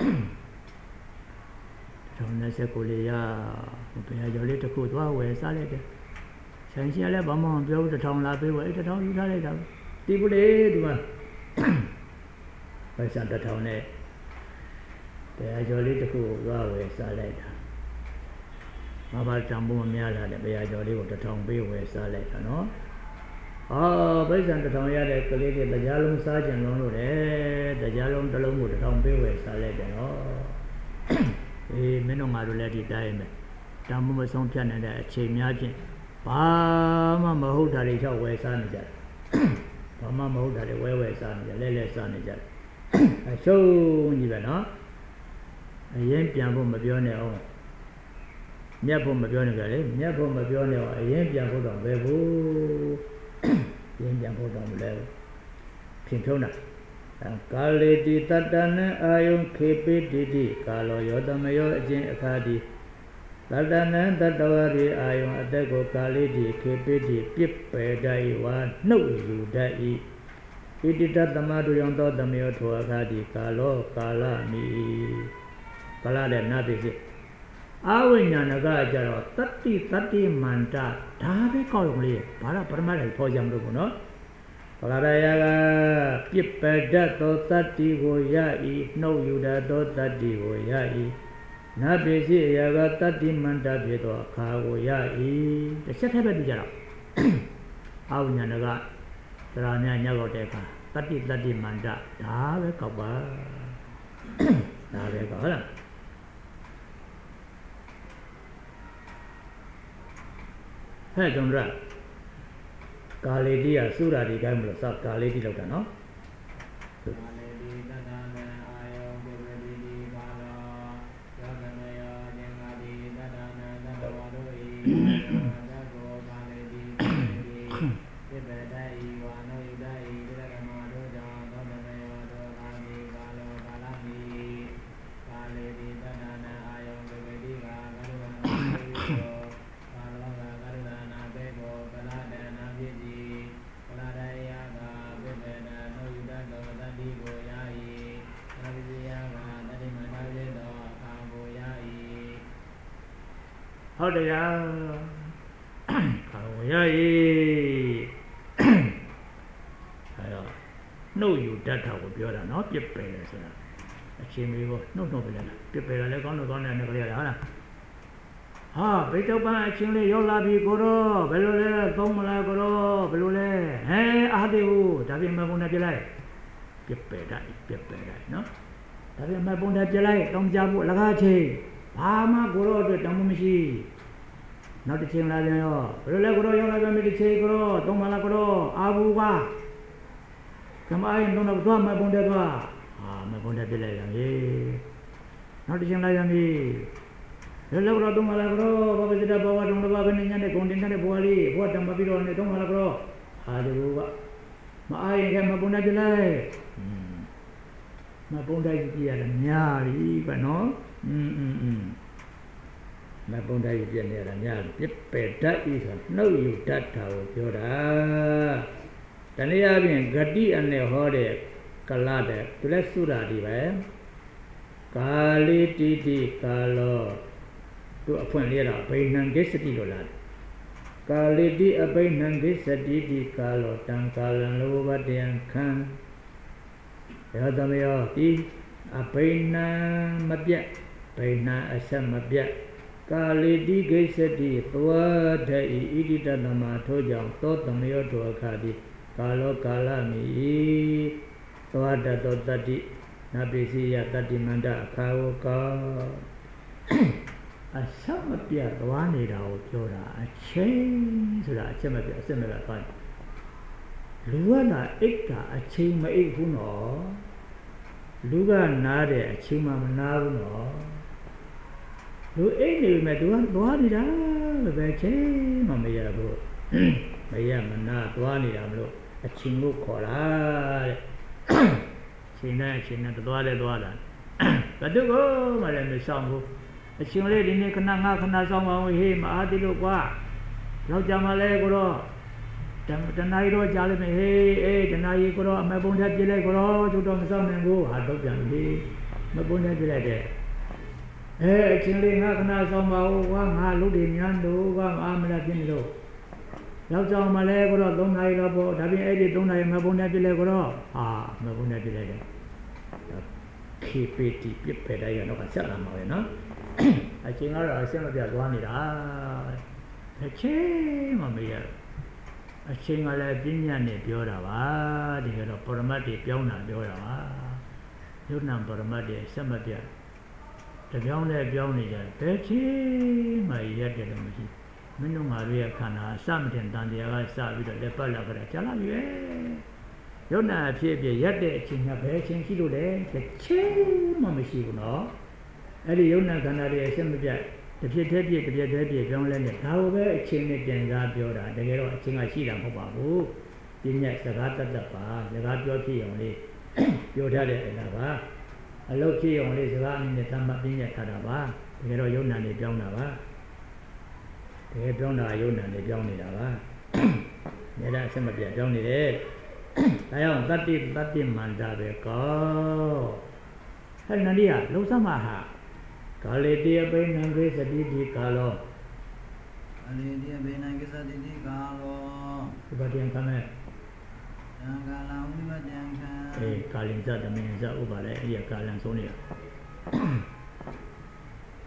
ထောင်းနေစက်ကိုလေးရဘယ်ကြော်လေးတစ်ခုသွားဝယ်စားလိုက်တယ်ဆိုင်ရှင်လည်းဘာမှမပြောဘူး1000လာပေးဝယ်1000ယူထားလိုက်တာတီးပလေဒီမှာပဲဆန်1000နဲ့တရားကျော်လေးတစ်ခုသွားဝယ်စားလိုက်တာဘာတံပိုးမများလာတဲ့တရားကျော်လေးကို1000ပေးဝယ်စားလိုက်တာနော်ဗိဇ္ဇံ1000ရတဲ့ကလေးတွေတရားလုံးစားကြံလုံးလို့တယ်တရားလုံးတစ်လုံးကို1000ပေးဝယ်စားလိုက်တယ်နော်မင်းတို့ငါတို့လည်းဒီတိုင်းပဲတံပိုးမဆုံးဖြတ်နိုင်တဲ့အချိန်များချင်းဘာမှမဟုတ်တာတွေချောက်ဝယ်စားနေကြတယ်ဘာမှမဟုတ်တာတွေဝဲစားနေကြလဲစားနေကြတယ်အရှုံးကြီးပဲနော်အရင်ပြန်ဖို့မပြောနဲ့အောင်မြတ်ဖို့မပြောနဲ့ကြလေမြတ်ဖို့မပြောနဲ့အောင်အရင်ပြန်ဖို့တော့ဘယ်ဘူးအရင်ပြန်ဖို့တော့မလဲဖြင့်ဖြုံးတာကာလေတိတတ္တနံအာယုံခေပိတိတိကာလောယောတမယောအကျင့်အခါတိတတ္တနံတတ္တဝရိအာယုံအသက်ကိုကာလေတိခေပိတိပြစ်ပယ်တတ်ဝါနှုတ်ယူတတ်၏ဣတိတသမတုယံသောသမယောထောအခါတိကာလောကာလမိကာလတဲ့နာပိစိအဝိညာဏကကြတော့တတ္တိမန္တဒါပဲကောက်ရုံလေးဘာလို့ပရမတ်လိုက်ဖော်ကြမလို့ဘူးနော်ပဂရယကပြစ်ပယ်တတ်သောတတ္တိကိုရ၏နှုတ်ယူတတ်သောတတ္တိကိုရ၏နာပိစီအရာကတတ္တိမန္တဖြစ်သောအခါကိုရ၏တစ်ချက်ထဲပဲပြကြတော့အာဝိညာဏကသရဏညရောက်တဲ့အခါတတ္တိမန္တဒါပဲကောက်ပါဒါပဲကောက်ဟုတ်လားဟဲ့ကျွန်တော်ကာလေတိကစုရာဒီတိုင်းမလို့စကာလေတိလောက်တာနော်ကာလေတိတတနာအာယောပိပတိတိကာလောယောကနယောဉာဏတိတတနာတတဝါတို့ဤသက္ကောကာလေတိပိပတ္တိဝါနောယုဒဤတရကမတို့ကြောင့်သောတနယောတို့ကာတိကာလောကာလမိကာလေတိတတနာအာယောပိပတိကာကရုဏာယောဟုတ်တရားကာဝရ၏အဲတော့နှုတ်ယူတတ်တာကိုပြောတာနော်ပြစ်ပယ်တယ်ဆိုတာအချင်းမေးဖို့နှုတ်ပဲလားပြစ်ပယ်တာလည်းကောင်းလို့ကောင်းတယ်နဲ့ကြရတာဟုတ်လားဟာဘိတုပ္ပံအချင်းလေးရောက်လာပြီကိုတော့ဘယ်လိုလဲသုံးမလားကိုတော့ဘယ်လိုလဲဟဲအားသေးဘူးဒါပြင်မပုံနဲ့ပြလိုက်ပြစ်ပယ်တာနော်ဒါပြင်မပုံနဲ့ပြလိုက်တောင်းကြဖို့လကားချင်းဘာမှကိုတော့အတွက်တောင်းမရှိနောက်တစ်ချိန်လာပြန်ရောဘယ်လိုလဲကိုတော့ရောက်လာပြန်ပြီတစ်ချိန်ကိုတော့သုံးမလားကိုတော့အာဘူးပါကမိုင်းတော့သွားမပုံတဲ့သွားဟာမပုံတဲ့ပြလိုက်ရပြီနောက်တစ်ချိန်လာပြန်ပြီဘယ်လိုကိုတော့သုံးမလားကိုတော့ဘာပဲစတဲ့ဘဝတုံးတော့ဘာပဲညတဲ့ဂုံတင်တဲ့ဘဝလေးဘဝတံမပြီးတော့နေသုံးမလားကိုတော့ဟာဒီဘူးကမအားရင်ကမပုံတဲ့ပြလိုက်မပုံတဲ့ကြည့်ရတယ်များပြီပဲနော်မပုံတိုင်းပြည့်နေတာညာပြစ်ပယ်တတ်ဤဆိုနှုတ်ယူတတ်တာကိုပြောတာတနည်းအားဖြင့်ဂတိအနေဟောတဲ့ကလတဲ့သူလည်းစုတာဒီပဲကာလိတိတိကာလောသူအဖွင့်လေးတော့ဘိဏံကိစ္စတိလို့လားကာလိတိအဘိဏံကိစ္စတိတိကာလောတံကာလံလောဘတယံခံရောသမယောဒီအဘိဏံမပြတ်ဘိဏံအဆက်မပြတ်ကာလိတိကိစ္စတိသွားတဲ့ဣတိတတမထို့ကြောင့်သောတမယောတောအခါတိကာလောကာလမိသွားတတောတတ္တိနပိစီယတတ္တိမန္တအခါဝကောအဆက်မပြတ်သွားနေတာကိုပြောတာအချိန်ဆိုတာအချက်မပြတ်အဆက်မပြတ်သွားလူကနာအိတ်တာအချိန်မအိတ်ဘူးနော်လူကနားတဲ့အချိန်မှမနာဘူးနော်လူအိတ်နေမယ်သူကသွားနေတာပဲချင်းမမရဘူးမရမနာသွားနေတာမလို့အချင်းကိုခေါ်တာတဲ့ချိန်နဲ့သွားတာဘယ်သူကမှလည်းမဆောင်ဘူးအချင်းလေးဒီနေ့ခဏငါခဏဆောင်ပါဦးဟေးမအားသေးလို့ကွာလောက်ကြမှာလဲကိုတော့တဏှာကြီးတော့ကြားလိမ့်မယ်ဟေးအေးတဏှာကြီးကိုတော့အမပုံထက်ပြလိုက်ကိုတော့ကျတော့မဆောင်နိုင်ဘူးဟာတော့ပြန်ပြီမပုံထက်ပြလိုက်တဲ့အချင်းလေးငါခဏဆောင်ပါဦးကွာငါလူတွေများလို့ကွာအားမလားပြင်းလို့ရောက်ကြမှာလဲကိုတော့3နာရီတော့ပေါ့ဒါပြင်အဲ့ဒီ3နာရီမပုံထက်ပြလိုက်ကိုတော့ဟာမပုံထက်ပြလိုက်တယ်ခေပတိပြစ်ပယ်တိုင်းရတော့ဆက်လာမှာပဲနော်အချင်းကတော့အဆက်မပြတ်သွားနေတာအချင်းမမရအချင်းကလည်းပြညာနဲ့ပြောတာပါဒီကတော့ပရမတ်တွေပြောင်းတာပြောတာပါယုတ်နံပရမတ်တွေဆက်မပြတ်တပြောင်းနဲ့ပြောင်းနေကြဘယ်ချင်းမှရက်တယ်လို့မရှိမင်းတို့ငါတို့ရဲ့ခန္ဓာအစမတင်တန်တရားကစပြီးတော့လက်ပတ်လာကြတာကြာလာပြီပဲယုတ်နံအဖြစ်အပျက်ရက်တဲ့အချိန်ကဘယ်ချင်းရှိလို့လဲတစ်ချင်းမှမရှိဘူးနော်အဲ့ဒီယုတ်နံခန္ဓာတွေအဆက်မပြတ်တစ်ပြည့်သေးပြည့်ပြောင်းလဲနေဒါကိုပဲအချင်းနဲ့ပြန်စားပြောတာတကယ်တော့အချင်းကရှိတာမဟုတ်ပါဘူးပြည့်ညက်စကားတတ်ပါစကားပြောဖြစ်အောင်လေးပြောထားတဲ့အလားပါအလုတ်ဖြစ်အောင်လေးစကားအနည်းနဲ့သမတ်ပြည့်ညက်ထားတာပါတကယ်တော့ယုံနာနေပြောင်းတာပါတကယ်ပြောင်းတာယုံနာနေပြောင်းနေတာပါနေလားအဆက်မပြတ်ပြောင်းနေတယ်ဒါကြောင့်တတ္တိမန္တပဲကောဟဲ့နန္ဒီကလုံစမဟာကာလေတိယဘိနံကိစ္စတိတိကာလောကာလေတိယဘိနံကိစ္စတိတိကာလောဒီပါပြန်ခမဲ့သံဃာလံဝိမတံခံကာလင်္ဇသမင်္ဇဥပါလေအဲ့ဒီကာလံဆုံးနေတာ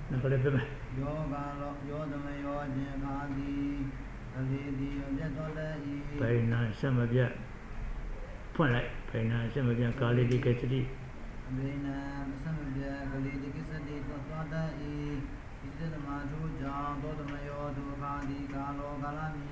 那过来别买。 ယောဂလောယောသမယောခြင်းခါသည်ကလေးသည်မြတ်တော်လည်းဤဘယ်နာဆက်မပြတ်ဖွင့်လိုက်ဘယ်နာဆက်မပြတ်ကာလီဒီကစတိအဘိနံသမဗျာကလေးဒီကိစ္စတိသောတတ်ဤဣတိသမထုကြောင့်သောသမယောဒုခါသည်ကာလောကာလမီ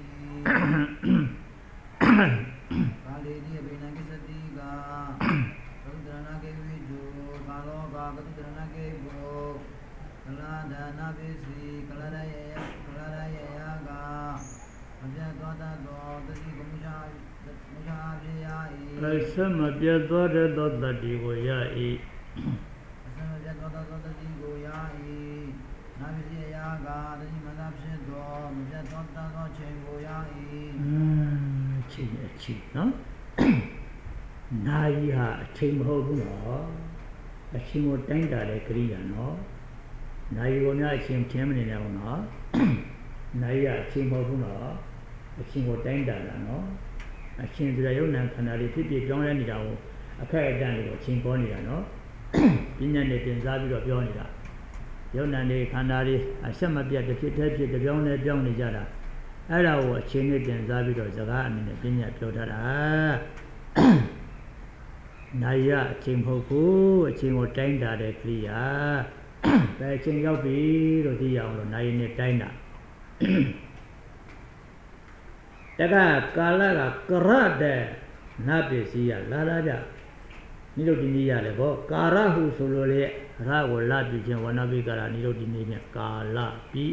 ကာလီဒီအဘိနံကိစ္စတိကသုဒ္ဓနာကေဝိတုကာလောကာကတုဒ္ဓနာကေဘောကလာဒနာပိစီကလာရယယာကအပြတ်သောတတ်သောတတိကမူရှာပြေယဤဆက်မပြတ်သောတဲ့သောတတိကိုရ၏အစမပြတ်သောတတိကိုရ၏နာပိစီယာကတတိမနာဖြစ်သောမပြတ်သောတတ်သောချိန်ကိုရ၏ချိန်နော်နာယီဟာအချိန်မဟုတ်ဘူးနော်အချိန်ကိုတိုင်းတာတဲ့ကရိယာနော်နာယီကိုများအချိန်ချင်းမနေနဲ့ဘူးနော်နာယီကအချိန်မဟုတ်ဘူးနော်အချိန်ကိုတိုင်းတာတာနော်အချိန်ဆိုတဲ့ယုံနာခန္ဓာတွေဖြစ်ဖြစ်ပြောင်းလဲနေတာကိုအခက်အတန့်တွေကိုအချိန်ပေါ်နေတာနော်ပညာနဲ့တင်စားပြီးတော့ပြောနေတာယုံနာတွေခန္ဓာတွေအဆက်မပြတ်တစ်ဖြစ်တစ်ဖြစ်တစ်ပြောင်းလဲပြောင်းနေကြတာအဲ့ဒါကိုအချိန်နဲ့တင်စားပြီးတော့စကားအနည်းနဲ့ပညာပြောထားတာနာယအချိန်မဟုတ်ဘူးအချိန်ကိုတိုင်းတာတဲ့ကရိယာဘယ်အချိန်ရောက်ပြီလို့သိရအောင်လို့နာယနဲ့တိုင်းတာတကကာလကကရတဲ့နတ်ပစ္စည်းရလာလာကြနိရုဒ္ဓိနိရတယ်ဗောကာရဟုဆိုလို့လေရကိုလပြုခြင်းဝဏပိကာရနိရုဒ္ဓိနိမြကာလပြီး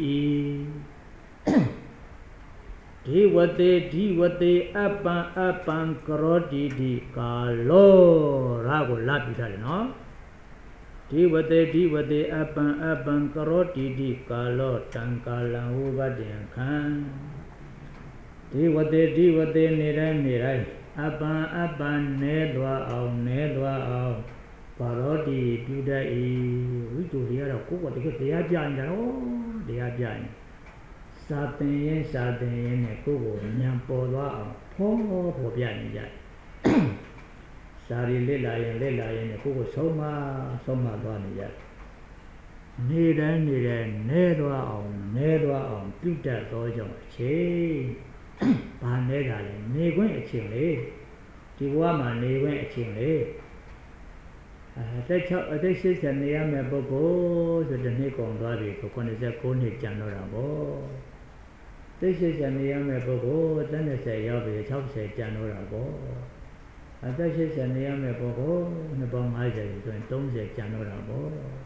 ဒီဝတေအပံကရောတိဒီကာလောရကိုလပြုထားတယ်နော်ဒီဝတေအပံကရောတိဒီကာလောတံကာလံဝဘတေခံဒီဝတေနေတိုင်းအပံနဲသွားအောင်ပါရောတိပြုတတ်၏ဝိတုတွေကတော့ကိုယ်ကတကယ်တရားပြနေတာနော်တရားပြရင်စာသင်ရင်နဲ့ကိုယ်ကိုဉာဏ်ပေါ်သွားအောင်ဖော်ပြနေကြစာရီလက်လာရင်နဲ့ကိုယ်ကိုဆုံးမသွားနေကြနေတိုင်းနဲသွားအောင်ပြုတတ်သောကြောင့်အချိန်ဘာနေတာလဲနေခွင့်အချိန်လေဒီဘဝမှာနေခွင့်အချိန်လေအသက်80နေရမယ့်ပုဂ္ဂိုလ်ဆိုတဲ့နေ့ကုန်သွားပြီကို89နှစ်ကျန်တော့တာပေါ့သက်80နေရမယ့်ပုဂ္ဂိုလ်တန်း30ရောက်ပြီ60ကျန်တော့တာပေါ့အသက်80နေရမယ့်ပုဂ္ဂိုလ်နှစ်ပေါင်း50ဆိုရင်30ကျန်တော့တာပေါ့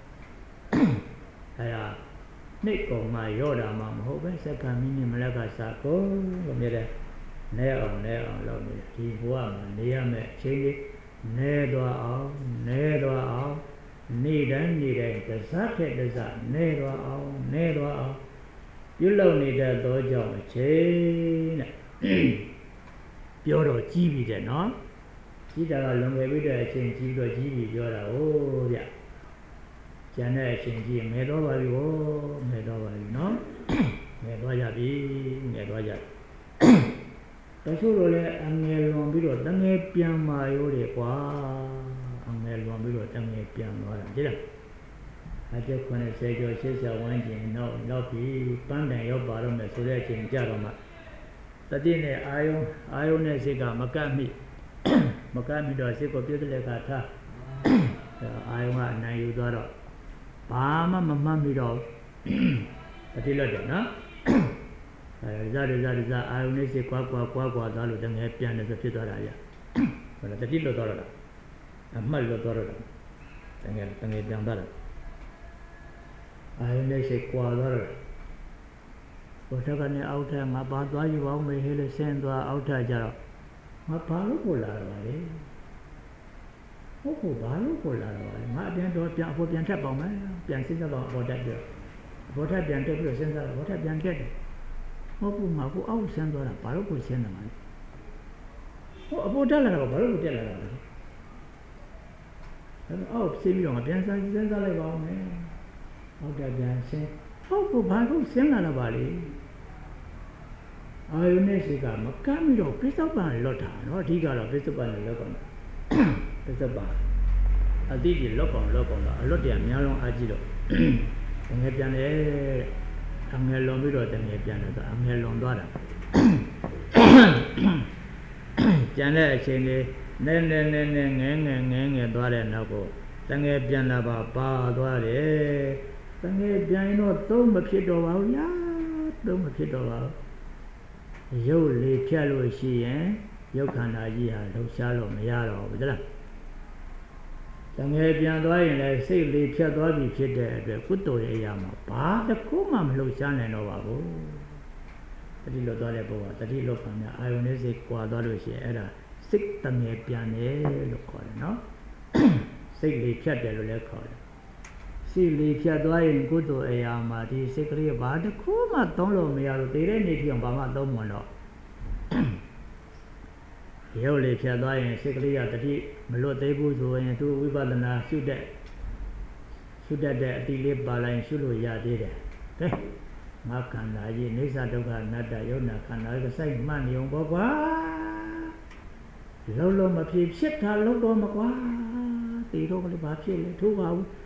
အဲ့ဒါနှစ်ကုန်မှရော့တာမှမဟုတ်ပဲစက္ကန့်မိနစ်မလက်ကစကုန်လို့မြဲတယ်နဲအောင်လုပ်နေဒီဘဝမှာနေရမယ့်အချိန်လေးနဲသွားအောင်နေ့တိုင်းတစားထက်တစားနဲသွားအောင်ပြုလုပ်နေတတ်သောကြောင့်အချိန်နဲ့ပြောတော့ကြီးပြီတဲ့နော်ကြီးတာကလွန်ခဲ့ပြီးတဲ့အချိန်ကြီးပြီပြောတာဟုတ်ဗျကျန်တဲ့အချိန်ကြီးငယ်တော့ပါပြီနော်ငယ်သွားကြပြီတချို့တော့လည်းအငယ်လွန်ပြီးတော့တငယ်ပြန်မာရိုးတယ်ကွာအငယ်လွန်ပြီးတော့တငယ်ပြန်သွားတာကြည့်လားအကျက်90ကျော်80ဝန်းကျင်နောက်ပြီးပန်းတန်ရောက်ပါတော့မယ်ဆိုတဲ့အချိန်ကြတော့မှတတိနဲ့အာယုံနဲ့စိတ်ကမကပ်မိတော့စိတ်ကိုပြည့်တဲ့ခါထားအာယုံကအနိုင်ယူသွားတော့ဘာမှမမှတ်မိတော့တတိလွတ်တယ်နော်ဇာအာယုန်နဲ့စိတ်ကွာသွားလို့တငယ်ပြန်တယ်ဆိုဖြစ်သွားတာဗျဟောတတိလွတ်သွားတော့အမှတ်လွတ်သွားတော့တငယ်ပြန်သွားတယ်အာယုန်နဲ့စိတ်ကွာသွားတော့ဘုရားကနေအောက်ထပ်ငါပါသွားယူအောင်မေးဟဲလို့ဆင်းသွားအောက်ထပ်ကြတော့ငါဘာလို့ကိုလာတော့လေဟုတ်ဘာလို့ကိုလာတော့လဲငါအပြန်ထပ်ပေါင်းမယ်ပြန်စဉ်းစားတော့ဘောထပ်ပြန်တက်ပြီးစဉ်းစားတော့ဘောထပ်ပြန်တက်တယ်ဟုတ်ဘူးငါကိုအောက်ဆင်းသွားတာဘာလို့ကိုဆင်းနေမှာလဲအပေါ်တက်လာတော့ဘာလို့ကိုတက်လာတာလဲအောက်ဆင်းပြီးတော့ငါပြန်စဉ်းစားလိုက်ပါဦးမယ်အောက်တက်ပြန်ဆင်းဟုတ်ဘူးဘာလို့ဆင်းလာတော့ပါလဲအာယုန်နဲ့စိတ်ကမကမ်းပြီးတော့ပစ္စုပန်လွတ်တာနော်အဓိကတော့ပစ္စုပန်လွတ်ကုန်တာပစ္စုပန်အတိကြီးလွတ်ကုန်တော့အလွတ်တရားများလုံးအားကြီးတော့ငယ်ပြန်လေအငယ်လွန်ပြီးတော့တငယ်ပြန်တယ်ဆိုအငယ်လွန်သွားတာပြန်တဲ့အချိန်လေးနည်းငယ်သွားတဲ့နောက်ကိုတငယ်ပြန်လာပါသွားတယ်တငယ်ပြန်ရင်တော့သုံးမဖြစ်တော့ပါဘူးညာသုံးမဖြစ်တော့ပါဘူးရုပ်လေဖြတ်လို့ရှိရင်ရုပ်ခန္ဓာကြီးဟာလှုပ်ရှားလို့မရတော့ဘူးလားတငယ်ပြန်သွားရင်လည်းစိတ်လေးဖြတ်သွားပြီဖြစ်တဲ့အတွက်ကုသိုလ်ရဲ့အရာမှာဘာတစ်ခုမှမလှုပ်ရှားနိုင်တော့ပါဘူးတတိလွတ်သွားတဲ့ဘုရားတတိလွတ်ခံများအာယုန်နဲ့စိတ်ကွာသွားလို့ရှိရင်အဲ့ဒါစိတ်တငယ်ပြန်တယ်လို့ခေါ်တယ်နော်စိတ်လေးဖြတ်တယ်လို့လည်းခေါ်တယ်စိတ်လေးဖြတ်သွားရင်ကုသိုလ်အရာမှာဒီစိတ်ကလေးဘာတစ်ခုမှသုံးလို့မရလို့တည်တဲ့နေ့ထိအောင်ဘာမှသုံးမလို့ရုပ်လေးဖြတ်သွားရင်စိတ်ကလေးကတတိမလွတ်သေးဘူးဆိုရင်သူဝိပဿနာရှုတတ်တဲ့အတိလေးပါလိုက်ရှုလို့ရသေးတယ်ကဲငါခန္ဓာကြီးအိဋ္ဌဒုက္ခအနတ္တယုံနာခန္ဓာကိုစိုက်မှတ်နေုံပေါ့ကွာလုံးမဖြစ်တာလုံးတော့မကွာတီတော့ကလေးဘာဖြစ်လဲထိုးပါဘူး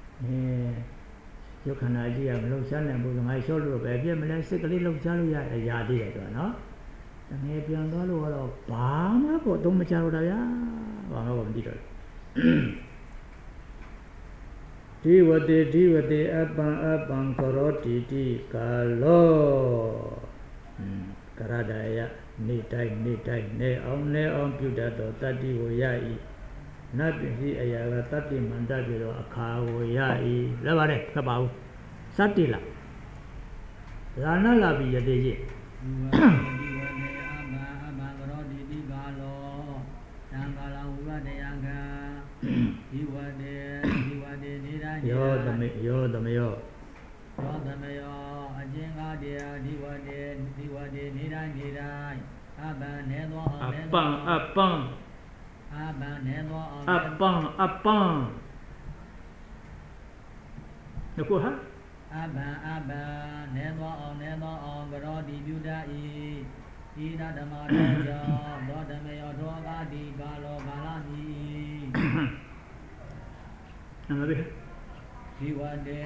ယုတ်ခန္ဓာကြီးကမလုံရှားနိုင်ဘူးငါလျှော့လို့ပဲပြည့်မလဲစိတ်ကလေးလုံရှားလို့ရသေးတယ်တော့နော်တကယ်ပြန်သွားလို့ကတော့ဘာမှကိုသုံးမချတော့တာဗျာဘာမှမသိတော့ဒီဝတိအပံကရောတိကာလောကရဒယနေတိုင်းနေအောင်ပြုတတ်သောတတ္တိကိုရ၏နတ်ပစ္စည်းအရာကတတ္တိမန္တပြတော့အခါကိုရ၏လည်းပါတယ်ခက်ပါဘူးစတ္တိလားဒါနလာပြီယတိကြီးယောသမယောအကျဉ်းကားတရားဒီဝတေနေတိုင်းအပံနေသောအပံနေသောအပံနကုဟာအပံနေသောကရောတိပြုတတ်၏ဤဓမ္မတောကြောင့်သောဓမ္မယောသောကာတိကာလောကာလမီနမဘေဒီဝတေ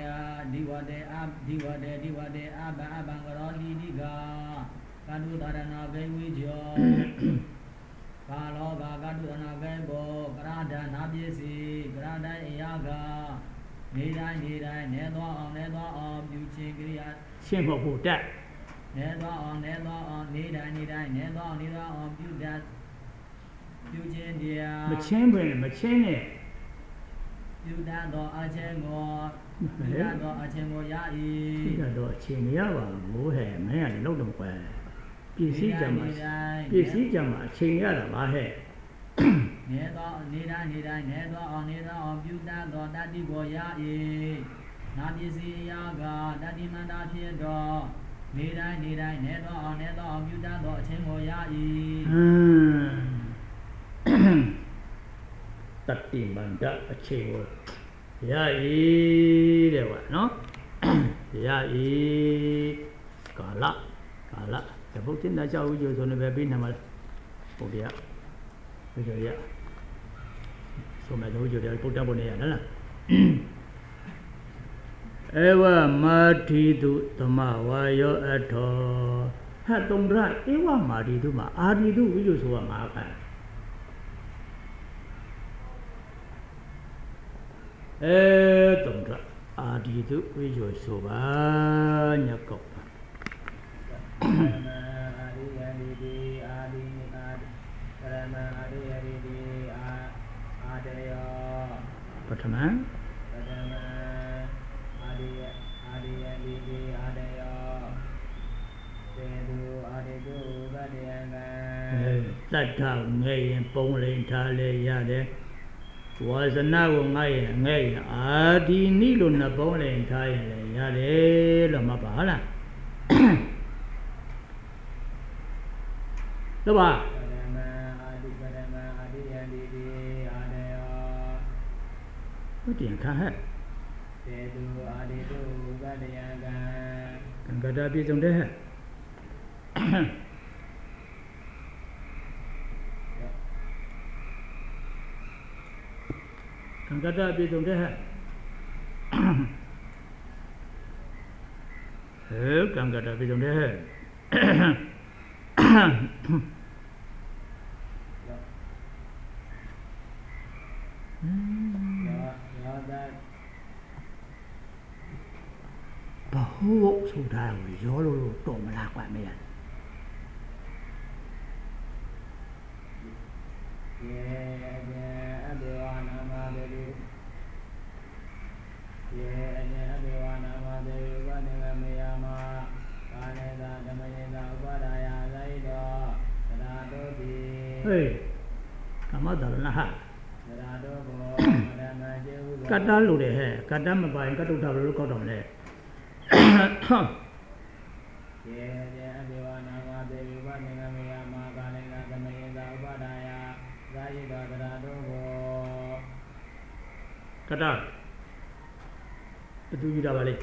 အပံကရောတိတိကာကန္တုတရဏဘေဝိကျော်ကာလောဘာကတုတရဏဘေဘောကရဒနာပစ္စည်းကရဒိုင်အရာကနေတိုင်းနေသောအောင်ပြုခြင်းကိရိယာရှင်းဖို့တတ်နေသောအောင်နေတိုင်းနေသောအောင်ပြုတတ်ပြုခြင်းတရားမချင်းနဲ့ပြုတတ်သောအချင်းကိုရ၏ပြုတတ်သောအချင်းမရပါဘူးဟဲ့မင်းကလည်းလောက်တော့ကွယ်ပစ္စည်းကြမှာအချင်းရတာပါဟဲ့နေတိုင်းနေသောအောင်ပြုတတ်သောတတ္တိကိုရ၏နာပစ္စည်းရာကတတ္တိမန္တာဖြစ်သောနေတိုင်းနေသောအောင်ပြုတတ်သောအချင်းကိုရ၏တတ္တိမန္တအချင်းကိုရ၏တဲ့ကွာနော်ရ၏ကာလတပုတ်တင်တာကြောက်ဦးကျဆိုနေပဲပြီးနေမှာပုတ်တရားဘယ်လိုရဆိုမဲ့တော့ကြတယ်ပုတ်တတ်ဖို့နေရလားဧဝမာတိတုသမဝါယောအထောဟတ်တုံရဧဝမာတိတုမှာအာတိတုဝိဇ္ဇဆိုကမှာခံတုံရအာတိတုဝိဇ္ဇဆိုပါညကောက်ပထမတတ်ထငဲ့ရင်ပုံလိန်ထားလဲရတယ်ဝါစနာကိုငဲ့ရင်အာဒီနိလို့နှပုံလိန်ထားရင်လည်းရတယ်လို့မှပါဟုတ်လားတော့ပါဟုတ်တယ်ခါဟဲ့ကံကတာပြေဆုံးတဲ့ဟဲ့ကံကတာပြေဆုံးတဲ့ဟဲ့ကံကတာပြည့်စုံတယ်ဟဲ့ဘာဟုတ်ဆိုတာကိုရောလို့တော့မလားကွာမင်းဟေးကမ္မတရဏဟာကတ္တလို့တယ်ဟဲ့ကတ္တမပိုင်ကတ္တုထဘယ်လိုကောက်တော့မလဲကတ္တဘသူကြီးတာပါလေ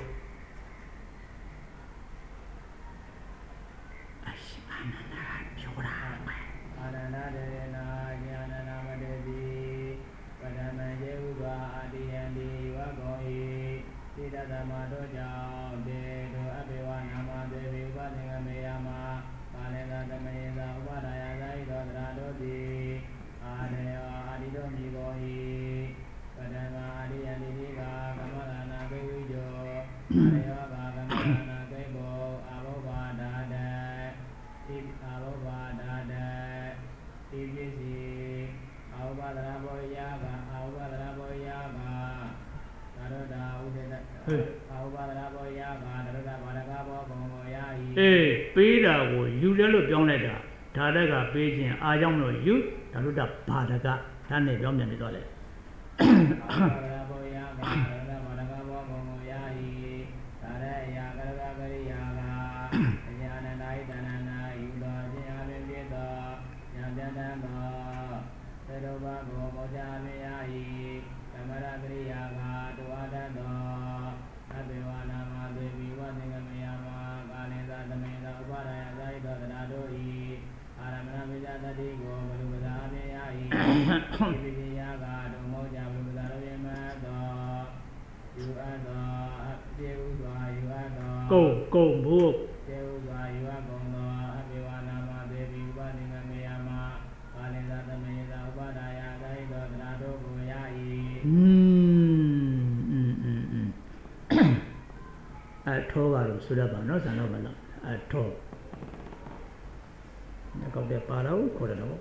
အရှိမနနာပြောတာအာနန္ဒဒေနာညာနနာမတေတိပဒမံယေဥပါအာတိယံဒီဝကောဟိတိတသမတို့ကြောင့်တေတို့အဘေဝနာမတေဝိဥပသင်္ကမေယမကာလေသာသမယေသာဥပဒါယသာဣသောတရာတို့သည်အာနေယောအာတိတို့မြည်ကောဟိပဒမအာတိယံဒီကကမ္မဒါနာကေဝိဇောအာနေယောကကမ္မဒါနာကေဘောအာဘောဘာဒါတေဣအာဘောဘာဒါတေဣပိစီအာဝဘဒရာဘောယကအာဝဘဒရာဘောယကသရဒာဥဒေနအာဝဘဒရာဘောယကသရဒဘာဒကဘောဘုံဘောယဤအေးပေးတာကိုယူတယ်လို့ပြောလိုက်တာဓာတကပေးခြင်းအားကြောင့်လို့ယူဒါလို့တာဘာဒကဓာတ်နဲ့ပြောမြန်နေတော့လေအာဝဘဒရာဘောယကသရဒဘာဒကဘောဘုံဘောယဤသာရယကရကကရိယာကဉာဏန္ဒာယတဏနာယူတော်ခြင်းအပြင်ဖြစ်သောဉာဏ်ပြတ်တတ်သောသေတောဘကိုမောဇာမေယဤသမရကရိယာကတဝါတတ်သောအဘေဝနာမသေဝိဝသင်္ကမေယမကာလင်္သာသမေသာဥပါဒယသာဣသောတရာတို့ဤအာရမဏမေဇာတတိကိုဘလူပဇာမေယဤဒီပိယကဒုမောဇာဘလူပဇာရောယမသောယူအပ်သောအပြေဥစွာယူအပ်သောကုံဘုပြေဥစွာယူအပ်ကုန်သောအဘေဝနာမသေဝိဥပသင်္ကမေယမကာလင်္သာသမေသာဥပါဒယသာဣသောတရာတို့ကိုယဤအထောပါလို့ဆိုရပါနော်ဇာတော့မလားအထောငါကောက်တဲ့ပါတော့ခေါ်တယ်နော်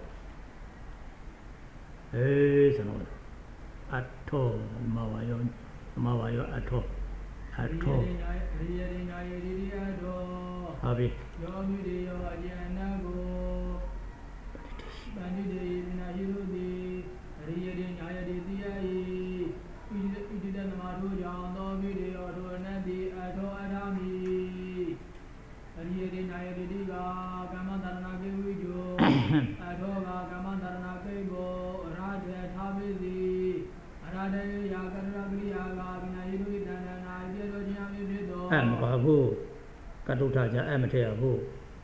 အေးဇာတော့အထောမဝါယောအထောရိယရိနာယရိရိယတောဟာဘီယောမြုတေယောအကျဉ်းနာကိုပန္တိတေဝိနာယိရုတိရိယရိနာယရိတိယဤဣတိတသမတို့ကြောင့်သောမြုတေယောတို့နတ်တိအထောအထာမိရိယရိနာယရိတိကကမ္မတရဏကေဝိဇောအထောကကမ္မတရဏကေဘောအရာတေထာပိစီအရာတေယာကရကရိယာကဝိနာယိရုတန္တနာပြေတော်ခြင်းအဖြစ်သောမပါဘူးကတုထကြမထည့်ရဘူး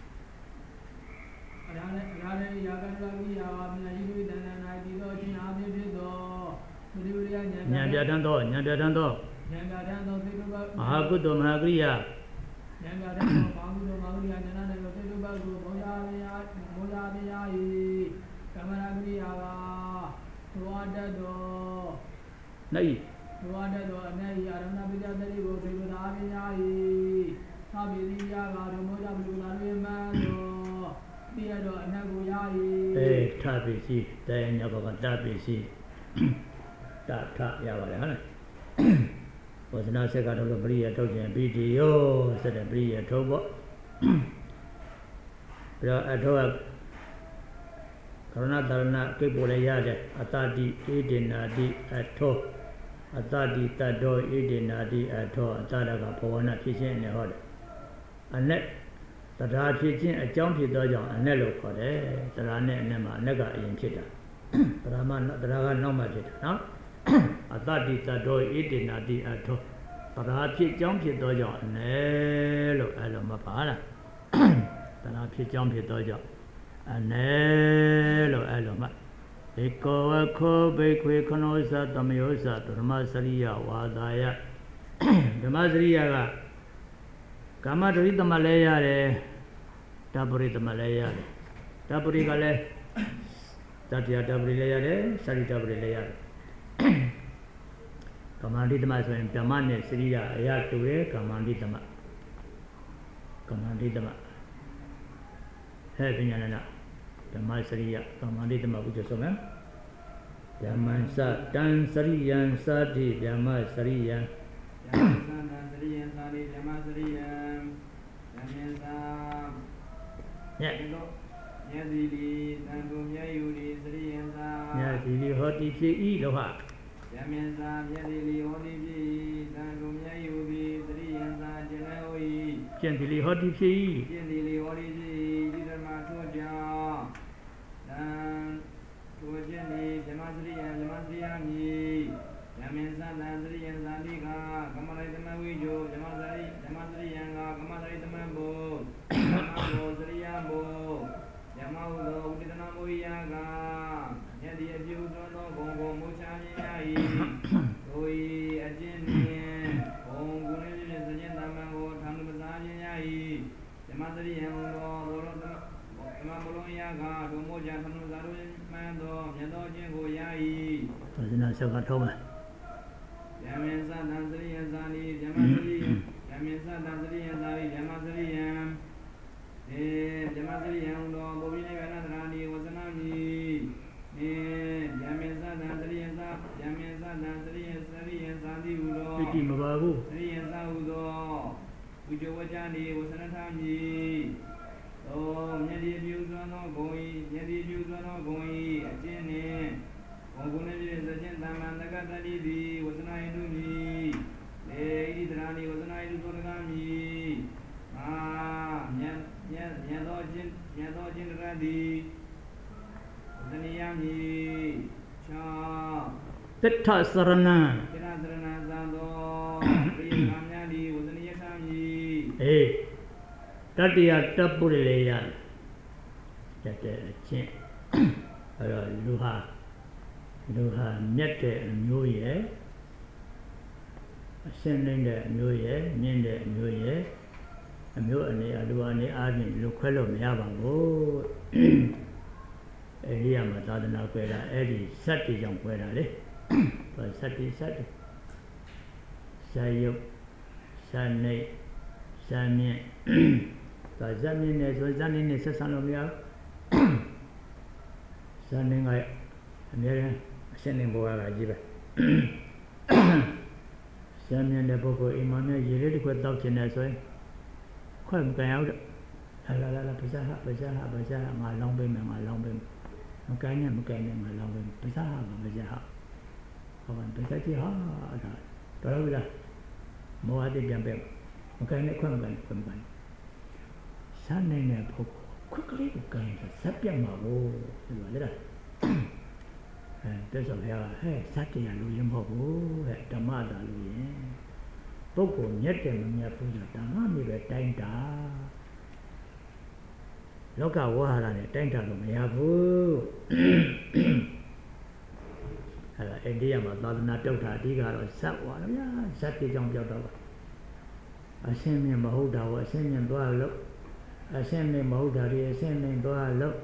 အရာတေယာကရကရိယာကဝိနာယိရုတန္တနာပြေတော်ခြင်းအဖြစ်သောမတိဝရိယဉာဏ်ပြဋ္ဌာန်းသောသေတုပမဟာကုတ္တမဟာကရိယာဉာဏ်ပြဋ္ဌာန်းသောမဟာကုတ္တမဟာကရိယာဉာဏ်နဲ့သေတုပကိုမောဇာမေယဤကမ္မရာကရိယာကသောတတ်သောနိုင်သောတတ်သောအနည်းအာရမဏပိတ္တတိကိုသေတုသာမေယဤသဗ္ဗေတိယကဓမ္မောဇဘလူလာရေမန်သောတိရသောအနက်ကိုယာဤထပိစီတရားညဘကတပိစီတထရပါတယ်ဟုတ်လားဝဇနာစက်ကတော့ပရိယထုတ်ခြင်းပြီးဒီယောစတဲ့ပရိယထုတ်ပေါ့ပြီးတော့အထောကကရုဏာတရဏကိပေါ်လည်းရတဲ့အတတိဣဒေနာတိအထောအတတိတတ္တောဣဒေနာတိအထောအတရကဘဝနာဖြစ်ခြင်းနဲ့ဟောတယ်အနက်တရားဖြစ်ခြင်းအကြောင်းဖြစ်သောကြောင့်အနက်လို့ခေါ်တယ်တရားနဲ့အနက်မှာအနက်ကအရင်ဖြစ်တာတရားကနောက်မှဖြစ်တာနော်အတ္တိတတ္တောဣတိနာတိအထောတရားဖြစ်ကြောင်းဖြစ်သောကြောင့်အနေလို့အဲ့လိုမပါလားတရားဖြစ်ကြောင်းဖြစ်သောကြောင့်အနေလို့အဲ့လိုမှဧကောဝခောဘိခွေခနောသသမယောသဓမ္မစရိယဝါဒာယဓမ္မစရိယကကာမဒုရိသမလည်းရတယ်ဓပရိသမလည်းရတယ်ဓပရိကလည်းတတိယဓပရိလည်းရတယ်စရိဓပရိလည်းရတယ်ကာမန္တိသမဆိုရင်ဗြဟ္မနဲ့စရိယအရာတူတယ်ကာမန္တိသမဟဲ့ပညာဏဗြဟ္မစရိယကာမန္တိသမဘုရားဆိုမယ်ဗြဟ္မံစတံစရိယံစတိဗြဟ္မစရိယံယံသံသရိယံသာရိဓမ္မစရိယံယံမြင်သာညက်ညက်ဒီလီသံတုမြတ်ယူလီစရိယံသာညက်ဒီလီဟောတိဖြစ်ဤလောဟယံမြင်သာမြတ်ဒီလီဟောတိဖြစ်သံတုမြတ်ယူလီစရိယံသာကျင်လည်းဟောဤကျင့်ဒီလီဟောတိဖြစ်ဤကျင့်ဒီလီဟောတိဖြစ်ဤဓမ္မထို့ကြောင့်သံထို့ကျင့်ဒီဓမ္မစရိယံဓမ္မစရိယမည်ယမင်္စသံသရိယံသန္တိကကမ္မရိသမဝိဂျောဓမ္မစရိယံကကမ္မရိသမဘောဓမ္မဘောစရိယဘောယမဟုသောဥဒိတနာမောဟိယကယတိအပြုသောသောဘုံကိုမုချာမြင်ရ၏တို့၏အကျဉ်းနှင့်ဘုံကုဏိပြည့်စခြင်းသမံကိုထံသူပစာမြင်ရ၏ဓမ္မစရိယံသောသောသမံဘလုံးယကဒုမောချာထံသူပစာတို့မှန်သောမြတ်သောခြင်းကိုရ၏သာသနာဆောက်ကထုံးမယ်ယမင်္စသံသရိယံသာနိဓမ္မစရိယံယမင်္စသံသရိယံသာနိဓမ္မစရိယံဓမ္မစရိယံသောဘုဗ္ဗိနိဗ္ဗာန်သရဏီဝဇနမိယမင်္စသံသရိယံသာယမင်္စသံသရိယံသာတိဟုသောပိတိမပါဘူးသရိယံသာဟုသောဝိဇ္ဇဝကြနိဝဇနထမိသောမြတ်တိပြုစွမ်းသောဂုံဤမြတ်တိပြုစွမ်းသောဂုံဤအကျဉ်းနှင့်ဘုံကုဏပြည့်စခြင်းသမ္မာတက္ကတတိတိဝဇနာယတုမိလေဣတိတရာနိဝဇနာယတုသောတကမိမြတ်သောခြင်းတရတိဝဇနိယမိသတ္ထစရဏံသံသောပရိယမြတ်ဒီဝဇနိယထမိတတ္တယတပ္ပုရိလေယတက်တဲ့အချင်းအဲ့တော့လူဟာမြတ်တဲ့အမျိုးရဲ့အရှင်းနိုင်တဲ့အမျိုးရဲ့မြင့်တဲ့အမျိုးရဲ့အမျိုးအနေအလူအနေအားဖြင့်လူခွဲလို့မရပါဘူးအဲဒီမှာသာသနာခွဲတာအဲ့ဒီစက်တီကြောင့်ခွဲတာလေစက်တီဇာယုတ်ဇာနေဇာမြင့်ဒါဇာမြင့်နဲ့ဆိုဇာနေနဲ့ဆက်ဆံလို့မရဇာနေကအများကြီးအရှင်းနေဘဝကကြီးပဲဇာမြင့်တဲ့ပုဂ္ဂိုလ်အိမ်မှာနဲ့ရေလေးတစ်ခွက်တောက်ချင်တယ်ဆိုရင်ခွက်မကန်အောင်လာပဇာဟငါလောင်းပေးမယ်မကန်နဲ့ငါလောင်းပေးမယ်ပဇာဟဟောပဇာကြီးဟာဒါတော်ပြီလားမောဟတိပြန်ပဲမကန်နဲ့ခွက်မကန်စမ်းနေတဲ့ပုဂ္ဂိုလ်ခွက်ကလေးကိုကန်ရင်ဇက်ပြတ်မှာဘူးဒီလိုလေလားတဲ့ဆိုရဇက်တရားလူရင်မဟုတ်ဘူးတဲ့ဓမ္မတာလူရင်ပုဂ္ဂိုလ်မြတ်တယ်မမြတ်ဘူးဆိုဓမ္မမျိုးပဲတိုင်းတာလောကဝါဟာရနဲ့တိုင်းတာလို့မရဘူးအဲ့ဒါအိန္ဒိယမှာသာသနာပြောက်တာအဓိကတော့ဇက်ဝါရဇက်တိကြောင့်ပြောက်တော့အရှင်းမြင်မဟုတ်တာကိုအရှင်းမြင်သွားလို့အရှင်းမြင်မဟုတ်တာတွေအရှင်းမြင်သွားလို့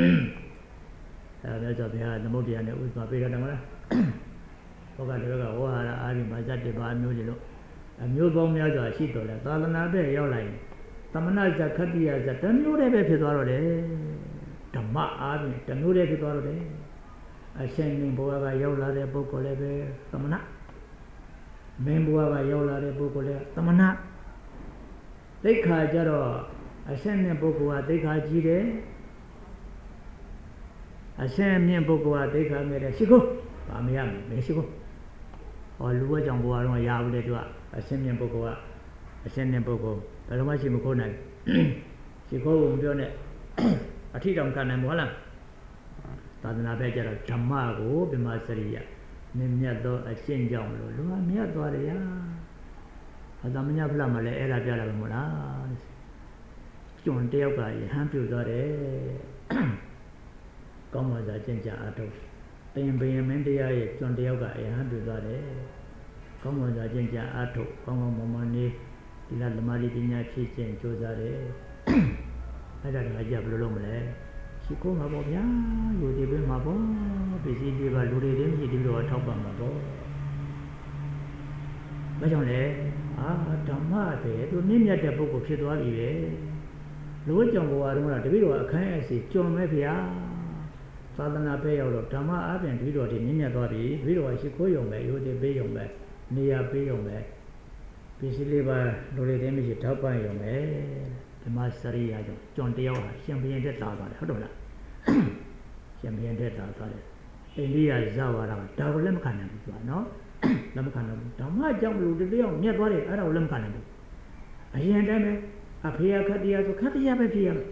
အဲ့ဒါဆိုဘုရားသမုဒ္ဒရာနဲ့ဥပ္ပါပေးတော့တယ်မလားဘောကတည်းကဝါဟာရအားဖြင့်ဗာဇတ်တွေပါမျိုးတွေလို့အမျိုးပေါင်းများစွာရှိတော်လဲသာသနာ့ဘက်ရောက်လာရင်သမဏဇခတ္တိယဇတမျိုးတည်းပဲဖြစ်သွားတော့တယ်ဓမ္မအားဖြင့်တမျိုးတည်းဖြစ်သွားတော့တယ်အရှင်မင်းဘဝကရောက်လာတဲ့ပုဂ္ဂိုလ်လည်းပဲသမဏမင်းဘဝကရောက်လာတဲ့ပုဂ္ဂိုလ်လည်းသမဏသိက္ခာကြတော့အရှင်မြင့်ပုဂ္ဂိုလ်ကသိက္ခာကြီးတယ်အရှင်မြင့်ပုဂ္ဂိုလ်ကသိက္ခာငယ်တယ်ရှိခိုးဗာမရမယ်ရှိခိုးဟောလူဝဲကြောင့်ဘဝတော့ရဘူးလေသူကအရှင်မြင့်ပုဂ္ဂိုလ်ကအရှင်မြင့်ပုဂ္ဂိုလ်ဘယ်လိုမှရှိမခိုးနိုင်ရှိခိုးဖို့မပြောနဲ့အထီတောင်ခံနိုင်မဟုတ်လားသာသနာ့ဘက်ကျတော့ဓမ္မကိုဗြဟ္မစရိယမြတ်သောအကျင့်ကြောင့်လို့လူကမြတ်သွားတယ်အသမညဖလမှာလည်းအဲ့ဒါပြလာမှာမဟုတ်လားကျွန်းတယောက်ကယဟန်ပြုတ်သွားတယ်ကောင်းမှသာကျင့်ကြအထုတ်ပင်မင်းတရားရဲ့ကျွန်းတယောက်ကယဟန်ပြုတ်သွားတယ်ကောင်းမှသာကျင့်ကြအထုတ်ကောင်းကောင်းမွန်မွန်နေတဒီလားသမာဓိပညာဖြည့်ခြင်းကြိုးစားတယ်အဲ့ဒါတခါကြဘယ်လိုလုပ်မလဲရှိခိုးမှာပေါ့ဗျာလူတွေပဲမှာပေါ့ပစ္စည်းတွေပါလူတွေတည်းမရှိဒီလိုထောက်ပံ့မှာပေါ့ဘာကြောင့်လဲဓမ္မပဲသူမြင့်မြတ်တဲ့ပုဂ္ဂိုလ်ဖြစ်သွားပြီပဲလူ့ကြောင့်ဘဝတုန်းကတပည့်တော်အခန်းအစီကြုံမဲ့ဗျာသာသနာပဲရောက်တော့ဓမ္မအပြင်တပည့်တော်တွေမြင့်မြတ်သွားပြီတပည့်တော်ကရှိခိုးရုံပဲရိုးတွေပေးရုံပဲနေရာပေးရုံပဲပစ္စည်းလေးပါလူတွေတည်းမရှိထောက်ပံ့ရုံပဲဓမ္မစရိယာကြောင့်ကျွန်တယောက်ဟာရှင်ဘုရင်တက်လာပါတယ်ဟုတ်တယ်မလားရှင်ဘုရင်တက်လာတယ်အိန္ဒိယဇဝါရကဒါကိုလက်မခံနိုင်ဘူးသူကနော်လက်မခံနိုင်ဘူးဓမ္မကြောင့်လူတယောက်မြတ်သွားတယ်အဲ့ဒါကိုလက်မခံနိုင်ဘူးအရင်တည်းပဲအဖေယခတ္တယဆိုခတ္တယပဲဖြစ်ရမယ်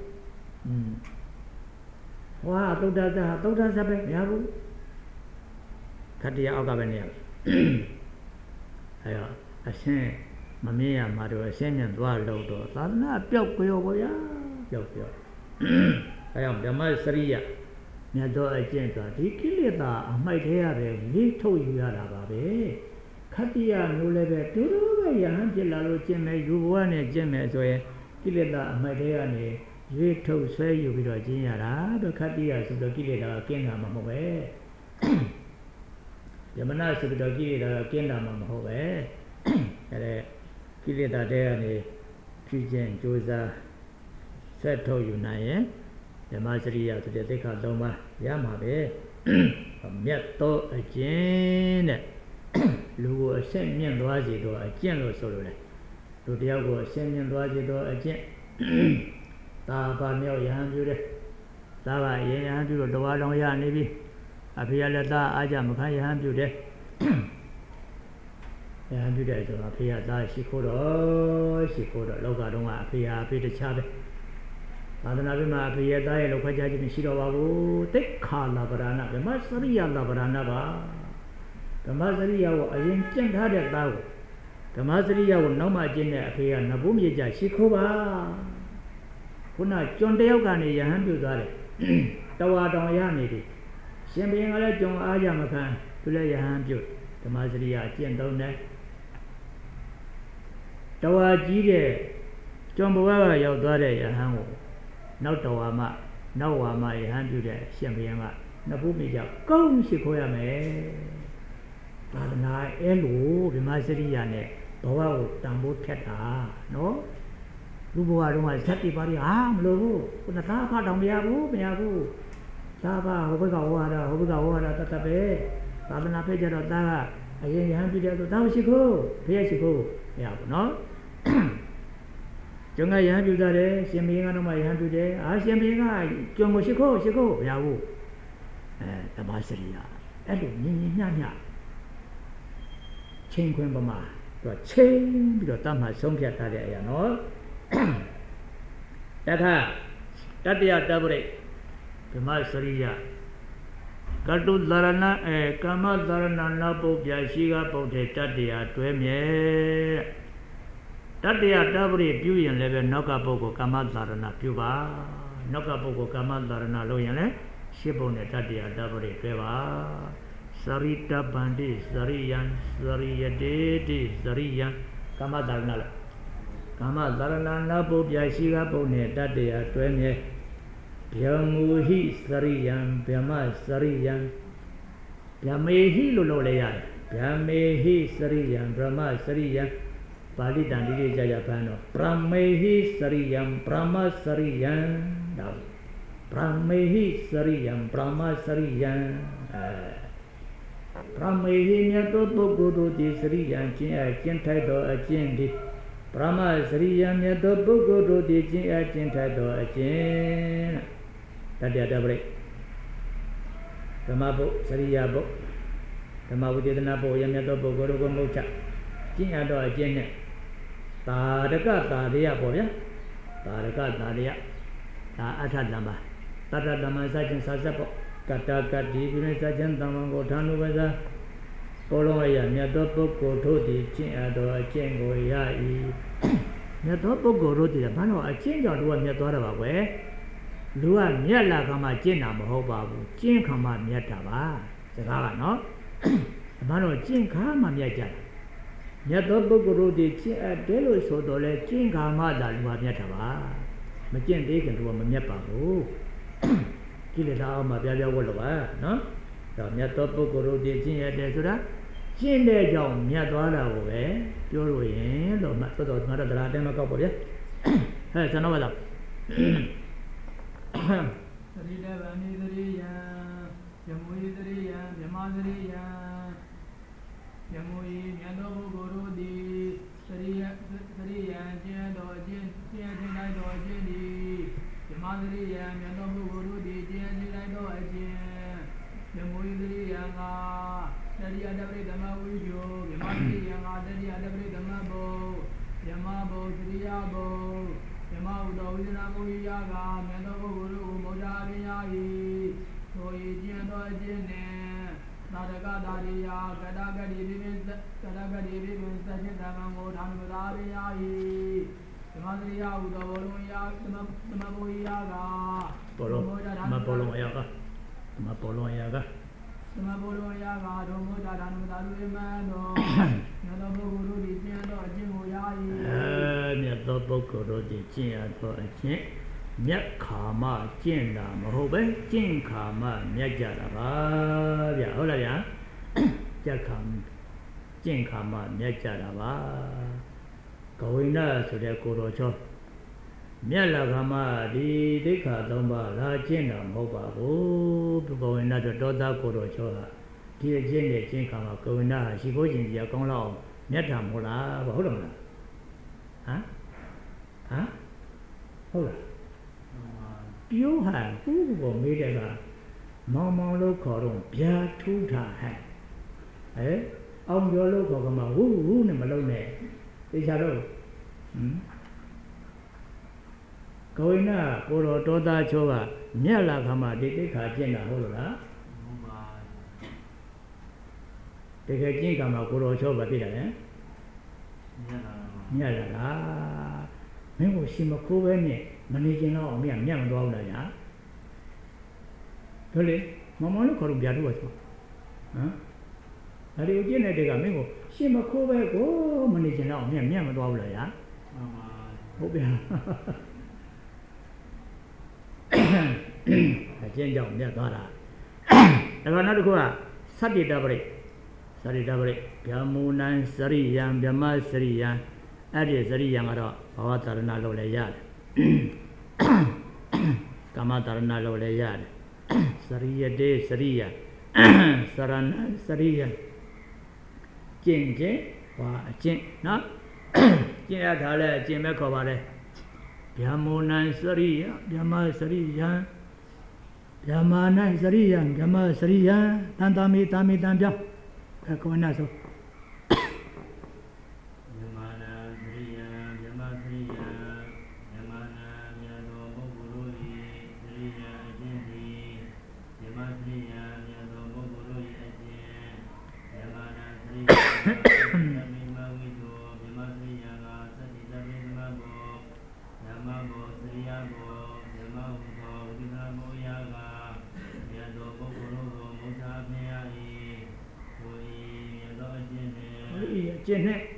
ဟောသုဒ္ဓဇာသုဒ္ဓဇာပဲမရဘူးခတ္တယအောက်ကပဲနေရမယ်အဲ့တော့အရှင်းမမြင်ရမှာတော့အရှင်းမြန်သွားလို့တော့သာသနာပျောက်ကြောပေါ့ဗျာပျောက်ကြောအဲ့တော့ဓမ္မစရိယမြတ်သောအကျင့်ဆိုတာဒီကိလေသာအမိုက်သေးရတယ်လေးထုတ်ယူရတာပါပဲခတ္တယမျိုးလည်းပဲတူတူပဲယဟန်ဖြစ်လာလို့ကျင့်မယ်ယူဘဝနဲ့ကျင့်မယ်ဆိုရင်ကိလေသာအမိုက်သေးရနေရွေးထုတ်ဆွဲယူပြီးတော့ကျင့်ရတာတော့ခတ္တယဆိုတော့ကိလေသာကင်းတာမှမဟုတ်ပဲယမနာဆိုတော့ကိလေသာကင်းတာမှမဟုတ်ပဲအဲ့ဒါကိလေသာတဲ့ကနေဖြည့်ခြင်းကြိုးစားဆက်ထုတ်ယူနိုင်ရင်ဓမ္မစရိယဆိုတဲ့သိက္ခာ၃ပါးရမှာပဲမြတ်သောအကျင့်တဲ့လူကိုအဆက်မြင့်သွားစေတော့အကျင့်လို့ဆိုလို့လေလူတယောက်ကိုအဆက်မြင့်သွားစေတော့အကျင့်သာဘာမြောက်ယဟန်ပြုတယ်သာဘာယဟန်ပြုတော့တဝါလောင်ရနေပြီအဖေရလည်းသားအားကြမခံယဟန်ပြုတယ်ယဟန်ပြုတယ်ဆိုတာအဖေရသားရှိခိုးတော့လောကတုန်းကအဖေဟာအဖေတခြားပဲသာသနာ့ဘက်မှာအဖေရသားရဲ့လောက်ခွဲခြားခြင်းမရှိတော့ပါဘူးတိခါလာဗရဏဓမ္မစရိယလာဗရဏပါဓမ္မစရိယကိုအရင်ကျင့်ထားတဲ့သားကိုဓမ္မစရိယကိုနောက်မှကျင့်တဲ့အဖေကနဘုမြေကြရှိခိုးပါခုနကျွန်တယောက်ကနေယဟန်ပြုသွားတယ်တဝါတောင်ရနေပြီရှင်ဘုရင်ကလည်းကျွန်အားကြမခံသူလည်းယဟန်ပြုဓမ္မစရိယကျင့်သုံးတယ်တဝါကြီးတဲ့ကျွန်ဘဝကရောက်သွားတဲ့ယဟန်ကိုနောက်တော်ဝါမနောက်ဝါမယဟန်ပြုတဲ့ရှင်ဘုရင်ကနဘုမြေကြကောင်းရှိခိုးရမယ်သာသနာအဲ့လိုဓမ္မစရိယနဲ့ဘဝကိုတန်ဖိုးဖြတ်တာနော်လူဘဝတုန်းကဇတ်တိပါရီမလို့ဘူးခုနသားဖတောင်မရဘူးသာဖဟိုဘက်ကဝါတာတတ်ပဲသာသနာဖက်ကြတော့သားကအရင်ယဟန်ပြုတဲ့ဆိုသားမရှိခိုးဖေးရှိခိုးမရဘူးနော်ကျွန်ကယဟန်ပြုတာတယ်ရှင်ဘုရင်ကတော့မှယဟန်ပြုတယ်ရှင်ဘုရင်ကကျွန်ကိုရှိခိုးမရဘူးဓမ္မစရိယအဲ့လိုညင်ညချင်းခွင်းပမာသူကချင်းပြီးတော့တတ်မှဆုံးဖြတ်ထားတဲ့အရာနော်တထတတ္တယတပရိဓမ္မစရိယကတုသရဏကမ္မသရဏနာပုပ္ပယရှိကပုတ်တဲ့တတ္တယတွဲမြဲတတ္တယတပရိပြုရင်လည်းပဲနောက်ကပုဂ္ဂိုလ်ကမ္မသရဏပြုပါနောက်ကပုဂ္ဂိုလ်ကမ္မသရဏလို့ရင်လည်းရှင်းပုံနဲ့တတ္တယတပရိတွဲပါစရိတဗန္တိစရိယံစရိယတေတိစရိယံကမ္မသရဏလားကမ္မသရဏနာပုပ္ပယရှိကပုတ်နဲ့တတ္တယတွဲမြဲဗျမူဟိစရိယံဗျမစရိယံဗျမေဟိလို့လုပ်လဲရတယ်ဗျမေဟိစရိယံဗြဟ္မစရိယံပါဠိတန်ဒီလေးကြာဖမ်းတော့ပရမေဟိစရိယံပရမစရိယံဒါပရမေဟိစရိယံပရမစရိယံပရမေဟိမြတ်သောပုဂ္ဂိုလ်တို့သည်စရိယံကျင့်ထိုက်သောအကျင့်သည်ပရမစရိယံမြတ်သောပုဂ္ဂိုလ်တို့သည်ကျင့်ထိုက်သောအကျင့်တတ္တယတပရိဓမ္မဘုစရိယဘုဓမ္မဝိသေသနာဘုယမြတ်သောပုဂ္ဂိုလ်တို့ကိုမဟုတ်ချကျင့်ရသောအကျင့်နဲ့သာရကသာရယပေါ့ဗျာသာရကသာရယဒါအထတမ္ပါတတ္တတမ္မစခြင်းစာစပ်ပေါ့ကတ္တကတ္တိပြုနေစခြင်းတမ္မကိုဌာနုပဇာဘောလုံးရမြတ်သောပုဂ္ဂိုလ်တို့သည်ကျင့်ရသောအကျင့်ကိုရ၏မြတ်သောပုဂ္ဂိုလ်တို့သည်ဘာလို့အကျင့်ကြောင့်တို့ကမြတ်သွားတာပါကွယ်လူကမြတ်လာခါမှကျင့်တာမဟုတ်ပါဘူးကျင့်ခါမှမြတ်တာပါစကားကနော်ဘာလို့ကျင့်ခါမှမြတ်ကြတာမြတ်သောပုဂ္ဂိုလ်တို့ဒီကျင့်အပ်တယ်လို့ဆိုတော့လေကျင့်ခါမှသာလူဟာမြတ်တာပါမကျင့်သေးခင်သူကမမြတ်ပါဘူးကိလေသာအောင်မှာပြပြဝတ်လို့ပါနော်ဒါမြတ်သောပုဂ္ဂိုလ်တို့ဒီကျင့်ရတယ်ဆိုတာကျင့်တဲ့ကြောင့်မြတ်သွားတာကိုပဲပြောလို့ရင်လို့မှသို့တော်ငါတို့တရားအတိုင်းမကောက်ပါဗျာဟဲ့ကျွန်တော်ပါလားသတိတဗန္ဒီသရိယံယမုယိသရိယံမြမသရိယံယမုယိမြတ်သောပုဂ္ဂိုလ်တို့သည်သရိယကျင့်တော်ခြင်းကျင့်တိုင်းတော်ခြင်းသည်မြမသရိယံမြတ်သောပုဂ္ဂိုလ်တို့သည်ကျင့်တိုင်းတော်အခြင်းယမုယိသရိယံကတရိယတပရိသမဝိဇ္ဇောမြမသရိယံကတရိယတပရိသမဘောယမဘောသရိယဘောယမဥတော်ဝိသနာမုဟိယကမြတ်သောပုဂ္ဂိုလ်တို့ကိုမောဒာပညာ၏ထို၏ကျင့်တော်အခြင်းနှင့်သာရကတာရိယာကတကတိပိပင်စခြင်းတမံကိုထာနုသာပညာ၏သမသရိယဥတော်ဘောလုံးယသမဘုဟိယကဘောလုံးမဘောလုံးယကမဘောလုံးယကသမဘုလုံးယကဒုမောဒထာနုသာလူမန်တော်မြတ်သောပုဂ္ဂိုလ်တို့သည်ကျင့်တော်အခြင်းကိုရ၏မြတ်သောပုဂ္ဂိုလ်တို့သည်ကျင့်ရသောအခြင်းမြတ်ခါမကျင့်တာမဟုတ်ပဲကျင့်ခါမမြတ်ကြတာပါဗျဟုတ်လားဗျာကြက်ခါကျင့်ခါမမြတ်ကြတာပါဂဝိနဆိုတဲ့ကိုတော်ချောမြတ်လာခါမဒီသိက္ခာ၃ပါးလာကျင့်တာမဟုတ်ပါဘူးဂဝိနဆိုတောသားကိုတော်ချောဟာဒီအကျင့်နဲ့ကျင့်ခါမဂဝိနဟာရှိခိုးခြင်းကြီးကောင်းလောက်မြတ်တာမဟုတ်လားဟုတ်တယ်မလားဟုတ်လားပြောဟန်ခုကိုမေးတဲ့ကမောင်မောင်လို့ခေါ်တော့ဗျာထူးတာဟဲ့အောင်ပြောလို့ခေါ်ကမှဟူးနဲ့မလုံးနဲ့သိချတော့ဂဝိနကိုတော်တောသားချောကမြတ်လာခါမှဒီသိက္ခာကျင့်တာဟုတ်လားဟုတ်ပါတကယ်ကျင့်ခါမှကိုတော်ချောပါသိတယ်မြတ်လာလားမင်းကိုရှင်မခိုးပဲနဲ့မနေကျင်တော့အောင်မြတ်မသွားဘူးလားညာတို့လေမောင်မောင်လို့ခေါ်လို့ဗျာတို့ပါဆိုဒါတွေကျင့်တဲ့ကမင်းကိုရှင်မခိုးပဲကိုမနေကျင်တော့အောင်မြတ်မသွားဘူးလားညာဟုတ်ဗျာအကျင့်ကြောင့်မြတ်သွားတာဒါကနောက်တစ်ခုကသတ္တိတပရိဗျာမူနံစရိယံဗြဟ္မစရိယံအဲ့ဒီစရိယံကတော့ဘာဝတာရဏလို့လည်းရတယ်ကာမတာရဏလို့လည်းရတယ်စရိယတေစရိယစရဏစရိယကျင့်ဟောအကျင့်နော်ကျင့်ရတာလည်းအကျင့်ပဲခေါ်ပါလေဗျာမုဏံစရိယဗျမစရိယံဗျမာနံစရိယံဗျမစရိယံတန်တာမီတာမီတံပြောကောနာဆိုကျင့်နဲ့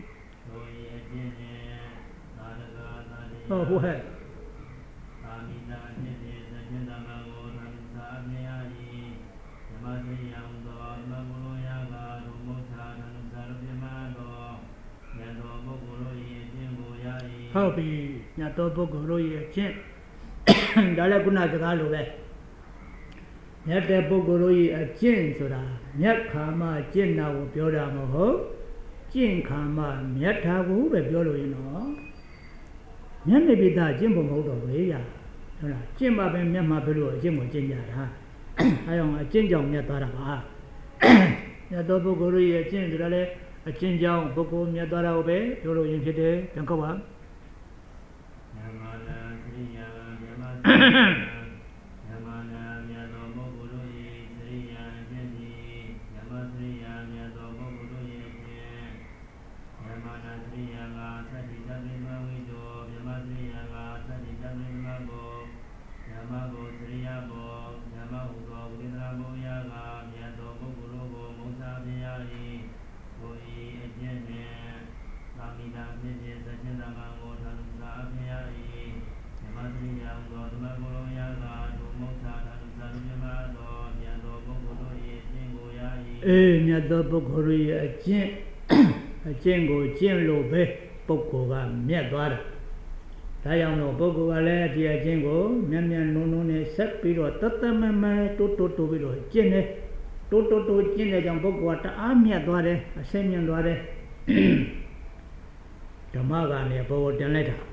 ဟုတ်ဟဲ့သာမိတာကျင့်တဲ့သင်္တမကိုသံသာမြာယီဓမ္မသိယံသောမဘုလိုယကဒုမောသာသံသာရပြမသောမြတ်သောပုဂ္ဂိုလ်၏အကျင့်ကိုရ၏ဟုတ်ပြီမြတ်သောပုဂ္ဂိုလ်၏အကျင့်ဒါလည်းခုနစကားလိုပဲမြတ်တဲ့ပုဂ္ဂိုလ်၏အကျင့်ဆိုတာမြတ်ခါမကျင့်တာကိုပြောတာမဟုတ်ကျင့်ခါမှမြတ်တာကိုပဲပြောလို့ရင်တော့မျက်နှာပိတာကျင့်ဖို့မဟုတ်တော့ဘူးလေရဟုတ်လားကျင့်ပါပဲမျက်မှပြောလို့အကျင့်ကိုကျင့်ကြတာအဲအောင်အကျင့်ကြောင့်မြတ်သွားတာပါမြတ်သောပုဂ္ဂိုလ်ရဲ့အကျင့်ဆိုတာလေအကျင့်ကြောင့်ပုဂ္ဂိုလ်မြတ်သွားတာကိုပဲပြောလို့ရင်ဖြစ်တယ်ပြန်ကောက်ပါဓမ္မနာသရိယဓမ္မဓမ္မနာမြတ်သောပုဂ္ဂိုလ်၏သရိယအကျင့်သည်ဓမ္မသရိယမြတ်သောပုဂ္ဂိုလ်၏ဓမ္မနာသရိယကသတိတပိမဝိတောဓမ္မသရိယကသတိတပိမဘောဓမ္မဘောသရိယဘောဓမ္မဟုသောဝိသရာဘောယကမြတ်သောပုဂ္ဂိုလ်ကိုမုစ္စာပြရ၏ကိုဤအကျင့်နှင့်မြတ်သောပုဂ္ဂိုလ်ရဲ့အကျင့်ကိုကျင့်လို့ပဲပုဂ္ဂိုလ်ကမြတ်သွားတာဒါကြောင့်တော့ပုဂ္ဂိုလ်ကလည်းဒီအကျင့်ကိုမြတ်နုံနဲ့ဆက်ပြီးတော့တတ်မမဲတိုးပြီးတော့ကျင့်တယ်တိုးကျင့်တဲ့ကြောင့်ပုဂ္ဂိုလ်ကတအားမြတ်သွားတယ်အဆင့်မြင့်သွားတယ်ဓမ္မကနေဘောတင်လိုက်တာ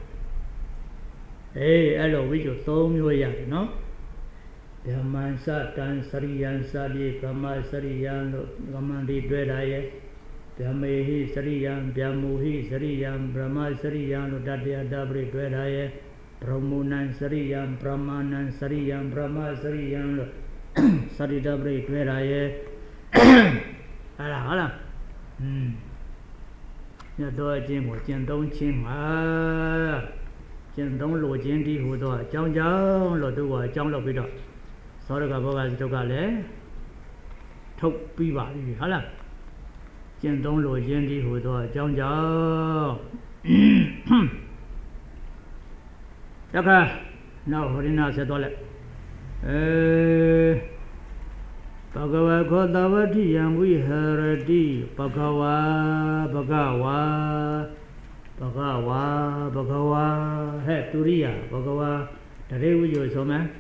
အဲ့လိုဝိဇ္ဇာ၃မျိုးရတယ်နော်ဓမ္မံစတံစရိယံစတိကမ္မစရိယံလို့ကမ္မန္တိတွေ့တာရဲ့ဓမ္မေဟိစရိယံဗျမုဟိစရိယံဗြဟ္မစရိယံလို့တတ္တယတပရိတွေ့တာရဲ့ဗြဟ္မဏံစရိယံဗြဟ္မဏံစရိယံဗြဟ္မစရိယံလို့စရိတပရိတွေ့တာရဲ့ဟုတ်လားညတော့အချင်းကိုကျင့်သုံးခြင်းမှာကျင့်သုံးလိုခြင်းဒီဟူသောအကြောင်းကြောင့်လို့သူကအကြောင်းလုပ်ပြီးတော့သောရကဘောဂတုကလည်းထုတ်ပြီးပါပြီဟုတ်လားကျင့်သုံးလိုခြင်းဒီဟူသောအကြောင်းကြောင့်တခါနောက်ဟောရနာဆက်တော့လက်ဘဂဝါခောတဝတိယံဝိဟရတိဘဂဝါဟဲ့တူရိယဘဂဝါတရေဝိယောဆိုမယ်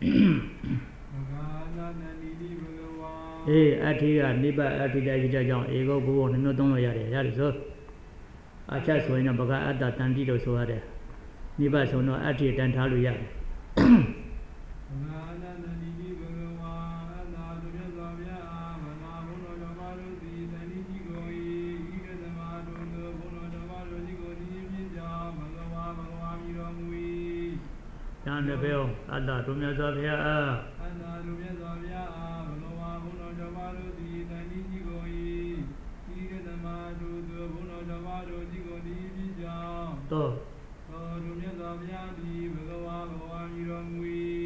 အဋ္ဌိကနိဗ္ဗာန်အဋ္ဌိတကြီးကြောင့်ဧကောဘုဘောနှမျိုးသုံးလို့ရတယ်ဆိုအချက်ဆိုရင်တော့ဘဂအတ္တတန်တိလို့ဆိုရတယ်နိဗ္ဗာန်ဆိုတော့အဋ္ဌိတန်ထားလို့ရတယ်တန်တဲ့ပြောအတ္တတို့မြတ်စွာဘုရားဘဂဝါဘုနောဓမ္မတို့သည်တန်တိကြီးကိုဤကတမတို့ဘုနောဓမ္မတို့ကြီးကိုဒီဖြစ်ကြောင်းတို့မြတ်စွာဘုရားသည်ဘဂဝါမြည်တော်မူ၏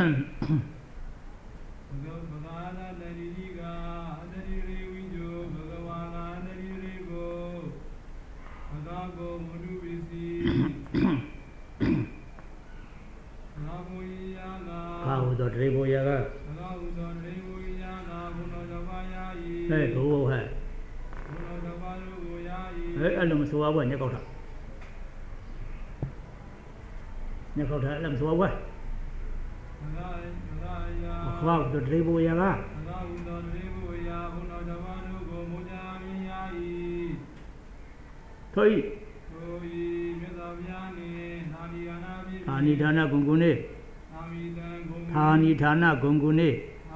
ဘဂဝါသာတန်တိကြီးကအတ္တိရေဝိညောဘဂဝါကအတ္တိရေကိုဘဂဝါမုဒုပစ္စည်းဘာဟုသောတရေဘောယကဟဲ့ဘိုးဟဲ့အဲ့လိုမဆိုဘူးညက်ကောက်တာအဲ့လိုမဆိုဘူးဘာဟုသောတရေဘောယကထိုဤအာနိဌာနဂုံကုနေဌာနိဌာနဂုံကုနေ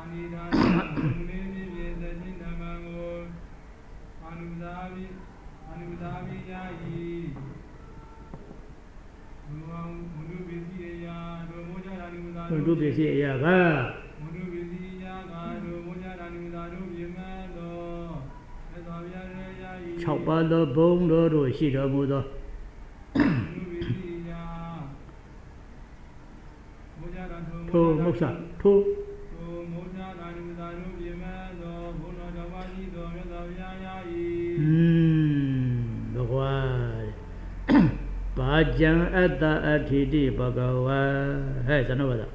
ဒုပစ္စည်းအရာက6ပါးသောဘုံတော်တို့ရှိတော်မူသောထိုမုစ္ဆထိုမောဇာတာနုသာတို့ပြမသောဘုနောဓမ္မကြီးသောမြတ်စွာဘုရားယာဘဂဝါဘာကြံအတ္တအဋ္ဌိတိဘဂဝါဟဲ့ဇနောဘာသာ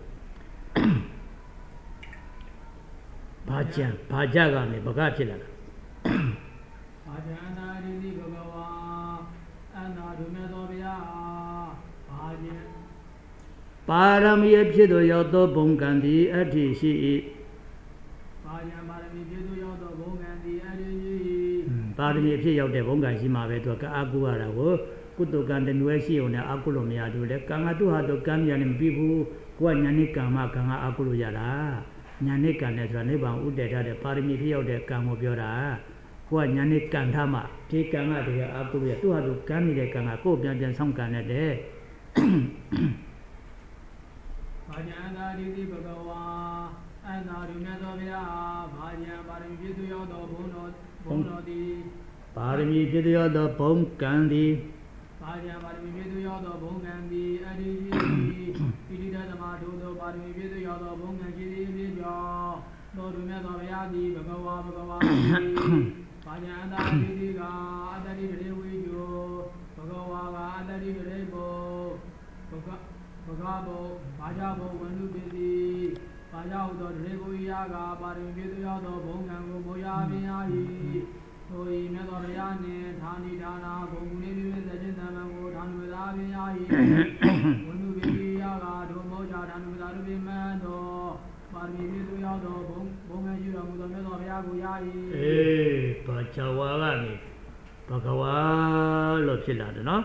ဘာကြကနေဘဂဖြစ်လာတာဘာကြံအတ္တအဋ္ဌိတိဘဂဝါအနာဒုမြတ်သောဘုရားဘာကြံပါရမီဖြစ်သောရောက်သောဘုံကံသည်အဋ္ဌိရှိ၏ပါရမီဖြစ်သောရောက်သောဘုံကံသည်အဋ္ဌိရှိ၏ပါရမီဖြစ်ရောက်တဲ့ဘုံကံရှိမှာပဲသူကအာကုရတာကိုကုသကံတနွယ်ရှိုံနဲ့အာကုလို့မရဘူးလေကံကသူ့ဟာသူကံမြန်နေမပြီးဘူးကိုကညာနိကံမှာကံကအာကုလို့ရတာညာနိကံနဲ့ဆိုတာနိဗ္ဗာန်ဥတည်ထားတဲ့ပါရမီဖြစ်ရောက်တဲ့ကံကိုပြောတာကိုကညာနိကံထားမှဒီကံကတကယ်အာကုလို့ရသူ့ဟာသူကံနေတဲ့ကံကကိုယ်ပြန်ဆောင်ကံနဲ့တဲ့ဘာကြံသာတိတိဘဂဝါအန္တာဒုမြတ်သောဘုရားဘာကြံပါရမီဖြစ်သူရောက်သောဘုံတော်သည်ပါရမီဖြစ်သူရောက်သောဘုံကံသည်ဘာကြံပါရမီဖြစ်သူရောက်သောဘုံကံသည်အတ္တိရှိဣတိတသမထိုသောပါရမီဖြစ်သူရောက်သောဘုံကံရှိသည်ဖြစ်ကြောင်းသောဒုမြတ်သောဘုရားသည်ဘဂဝါဘာကြံသာတိတိကအတ္တိပရိဝိညောဘဂဝါကအတ္တိပရိဘောဘဂဘောဘာကြဘောဝန္တုပစ္စည်းပါကြောင့်သောတရေကိုရာကပါရင်ပြည့်စုံသောဘုံကံကိုမောရပင်အား၏တို့၏မြတ်သောဘုရားနှင့်ဌာနိဌာနာဘုံလေးပြည့်စုံခြင်းတမန်ကိုဌာနဝသာပင်အား၏ဝိနုပိရာကတို့မောချဌာနဝသာတို့ပင်မှန်သောပါရမီပြည့်စုံသောဘုံကံရှိတော်မူသောမြတ်သောဘုရားကိုရ၏ဘာချဝါကနေဘဂဝါလို့ဖြစ်လာတယ်နော်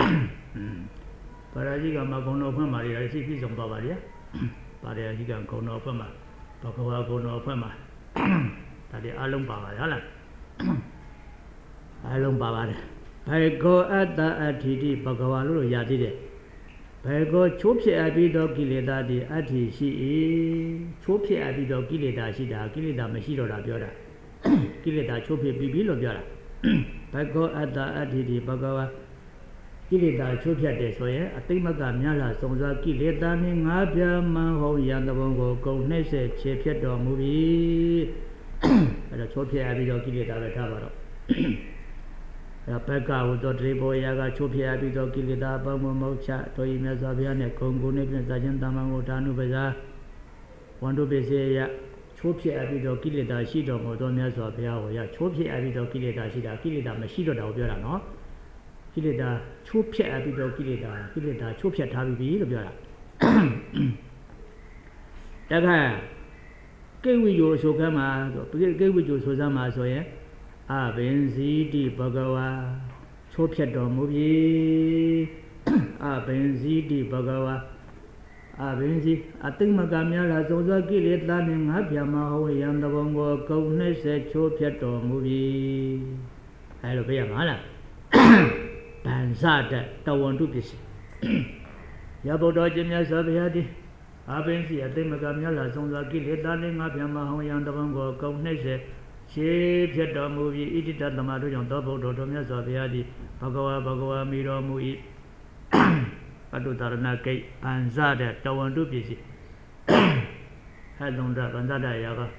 ပါရာဇိကမှာဂုဏတော်ဖွင့်ပါလေရှိပြည့်စုံသွားပါလေပါရာဇိကဂုဏတော်ဖွင့်ပါဘဂဝါဂုဏတော်ဖွင့်ပါဒါတွေအလုံးပါပါဟုတ်လားအလုံးပါပါတယ်ဘေကောအတ္တအဋ္ဌိတိဘဂဝါလို့ရသေးတယ်ဘေကောချိုးဖြစ်အပ်ပြီးသောကိလေသာတွေအဋ္ဌိရှိ၏ချိုးဖြစ်အပ်ပြီးသောကိလေသာရှိတာကိလေသာမရှိတော့တာပြောတာကိလေသာချိုးဖြစ်ပြီးပြီလို့ပြောတာဘေကောအတ္တအဋ္ဌိတိဘဂဝါကိလေသာချိုးဖြတ်တယ်ဆိုရင်အတိတ်မကများလာစုံစွာကိလေသာနှင့်ငါးပြားမှန်ဟုံးရန်တဘုံကိုကုန်နှိမ့်ဆက်ခြေဖြတ်တော်မူပြီအဲ့တော့ချိုးဖြတ်ပြီးတော့ကိလေသာပဲထားပါတော့အဲ့ဘက်ကဝတ္တတရေဘောရာကချိုးဖြတ်ပြီးတော့ကိလေသာအပေါင်းမောချတို့ဤမြတ်စွာဘုရားနဲ့ဂုံကိုနဲ့ပြင်စာချင်းတမန်ကိုဓာနုပဇာဝန္တုပစ္စယချိုးဖြတ်ပြီးတော့ကိလေသာရှိတော်မူသောမြတ်စွာဘုရားကိုရချိုးဖြတ်ပြီးတော့ကိလေသာရှိတာကိလေသာမရှိတော့တာကိုပြောတာနော်ကိလေသာချိုးဖြတ်ပြီးတော့ကိလေသာချိုးဖြတ်ထားပြီးလို့ပြောတာတခါကိဝိယောဆိုကမှာကိဝိယောဆိုစမ်းမှာဆိုရင်အဘင်ဇီတိဘဂဝါချိုးဖြတ်တော်မူပြီအဘင်ဇီတိဘဂဝါအဘင်ဇီအတိတ်မကများလာစုံစွာကိလေသာနှင့်ငါးပြားမဟောရန်တဘုံကိုကုန်နှိမ့်ဆက်ချိုးဖြတ်တော်မူပြီအဲလိုပြရမှာလားဗန္ဇတတဝန္တုပစ္စည်းရဘုဒ္ဓကျမြတ်စွာဘုရားသည်အဘိဉ္စီအသိမကမြတ်လာဆုံးစွာကိလေသာနှင့်ငါးပြားမဟောရန်တဘုံကိုကုန်နှိမ့်ဆက်ရှေးဖြတ်တော်မူပြီးဣတိတသမတို့ကြောင့်သောဘုဒ္ဓတော်မြတ်စွာဘုရားသည်ဘဂဝါမိတော်မူ၏ပတုတရဏကိဗန္ဇတတဝန္တုပစ္စည်းဟဲ့လုံးဒဗန္ဇတရာက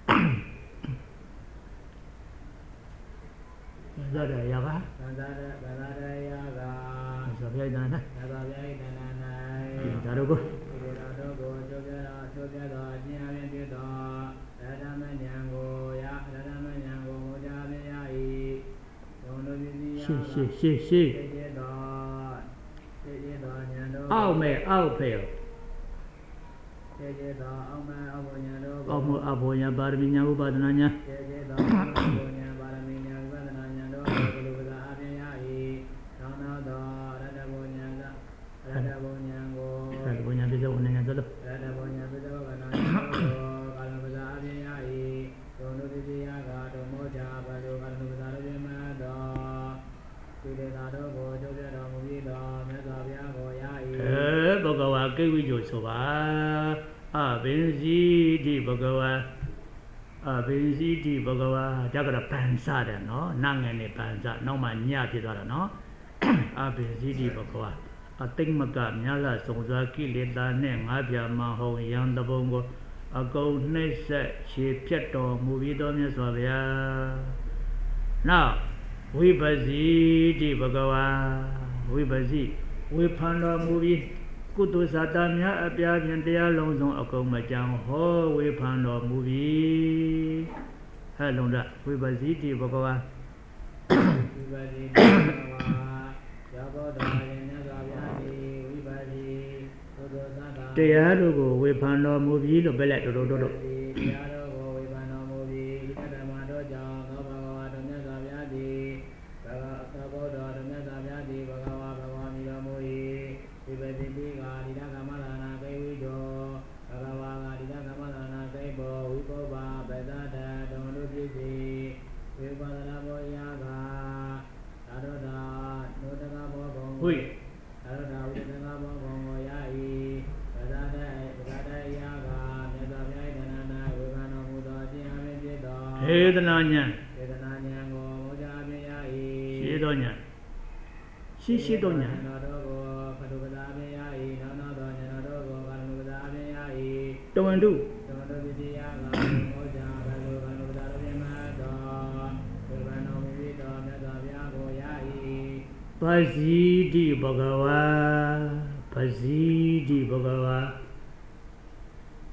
ဇာရယာကသန္တာရယာကသဗ္ဗယတနာသဗ္ဗယတနာ၌ဒါတို့ကိုကျိုးပြသောအကျဉ်းအပြင်ပြသောရတမဉဏ်ကိုမူကြမြင်ရ၏ဒုံတို့ပြည်စီရှေ့သောဉာဏ်တို့အောက်မဲ့အောက်ဖေရှေ့သောအောက်မဲ့အောက်ဘုံဉာဏ်တို့အောက်မှုအဘောဉာဏ်ပါရမီဉာဏ်ဥပဒနာဉာဏ်ရှေ့သောအောက်ဘုံဉာဏ်ပါရမီဉာဏ်ဥပဒနာဉာဏ်တို့ဘုလိုပဇာအပြင်ရ၏သောနောသောရတဘုံဉာဏ်ကိုရတဘုံဉာဏ်ပိဿဝဉာဏ်သလိုရတဘုံဉာဏ်ပိဿဝကနာဉာဏ်ကိုကာလပဇာအပြင်ရ၏ဒုံတို့တိယကဒုမောချဘလိုကာလပဇာတို့ပြမတော်ဒီလေသာတို့ကိုကျုပ်ပြတော်မူပြီးတော်မြတ်စွာဘုရားကိုရ၏ဘဂဝါကိဝိကျိုဆိုပါအဘိဇိတိဘဂဝါအဘိဇိတိဘဂဝါဒါကတော့ပန်စတယ်နော်နာငယ်နဲ့ပန်စနောက်မှညဖြစ်သွားတာနော်အဘိဇိတိဘဂဝါအတိတ်မကမြတ်လာစုံစွာကိလေသာနဲ့ငါးပြားမဟုံရန်တဘုံကိုအကုန်နှိမ့်ဆက်ခြေဖြတ်တော်မူပြီးတော်မြတ်စွာဘုရားနောက်ဝိပဇိတိဘဂဝါဝိပဇိဝေဖန်တော်မူပြီးကုသိုလ်ဇာတာများအပြားဖြင့်တရားလုံးစုံအကုန်မကြံဟောဝေဖန်တော်မူပြီးဟဲ့လုံးဒဝိပဇိတိဘဂဝါဝိပဇိတိဘဂဝါယောဘောတော်ရင်မြတ်စွာဘုရားသည်ဝိပဇိကုသိုလ်ဇာတာတရားတို့ကိုဝေဖန်တော်မူပြီးလို့ပဲလက်တို့တရားတို့ကိုဝေဖန်တော်မူပြီးဣတ္တမတို့ကြောင့်သောဘဂဝါတော်မြတ်စွာဘုရားသည်သောဘုဒ္ဓတော်မြတ်စွာဘုရားသည်ဘဂဝါမိတော်မူ၏ဝိပဇိတိကဒီတကမလာနာကေဝိတောဘဂဝါကဒီတကမလာနာကေဘောဝိပုဗ္ဗဗေဒတဒုံတို့ဖြစ်စီဝိပဿနာဘောယာကသာရဒနုတကဘောဘုံဝိသာရဒဝိတကဘောဘုံကိုရ၏ဗေဒတယာကမြတ်စွာဘုရားတဏ္ဍာဝေဘာတော်မူသောအကျဉ်းအပြင်ဖြစ်သောဟေဒနာဉာဏ်ကိုမူကြအပြင်ရ၏ရှေသောဉာဏ်ရှိသောဉာဏ်တော်ကိုဖတုပဇာအပြင်ရ၏နောက်သောဉာဏ်တော်ကိုကာလပဇာအပြင်ရ၏တဝန္တုပစ္စည်းယာကမောဇာဘလိုကာလပဇာတော်ပြင်မတော်ဝေဘာတော်မူပြီးတော်မြတ်စွာဘုရားကိုရ၏ပဇိတိဘဂဝါပဇိတိဘဂဝါ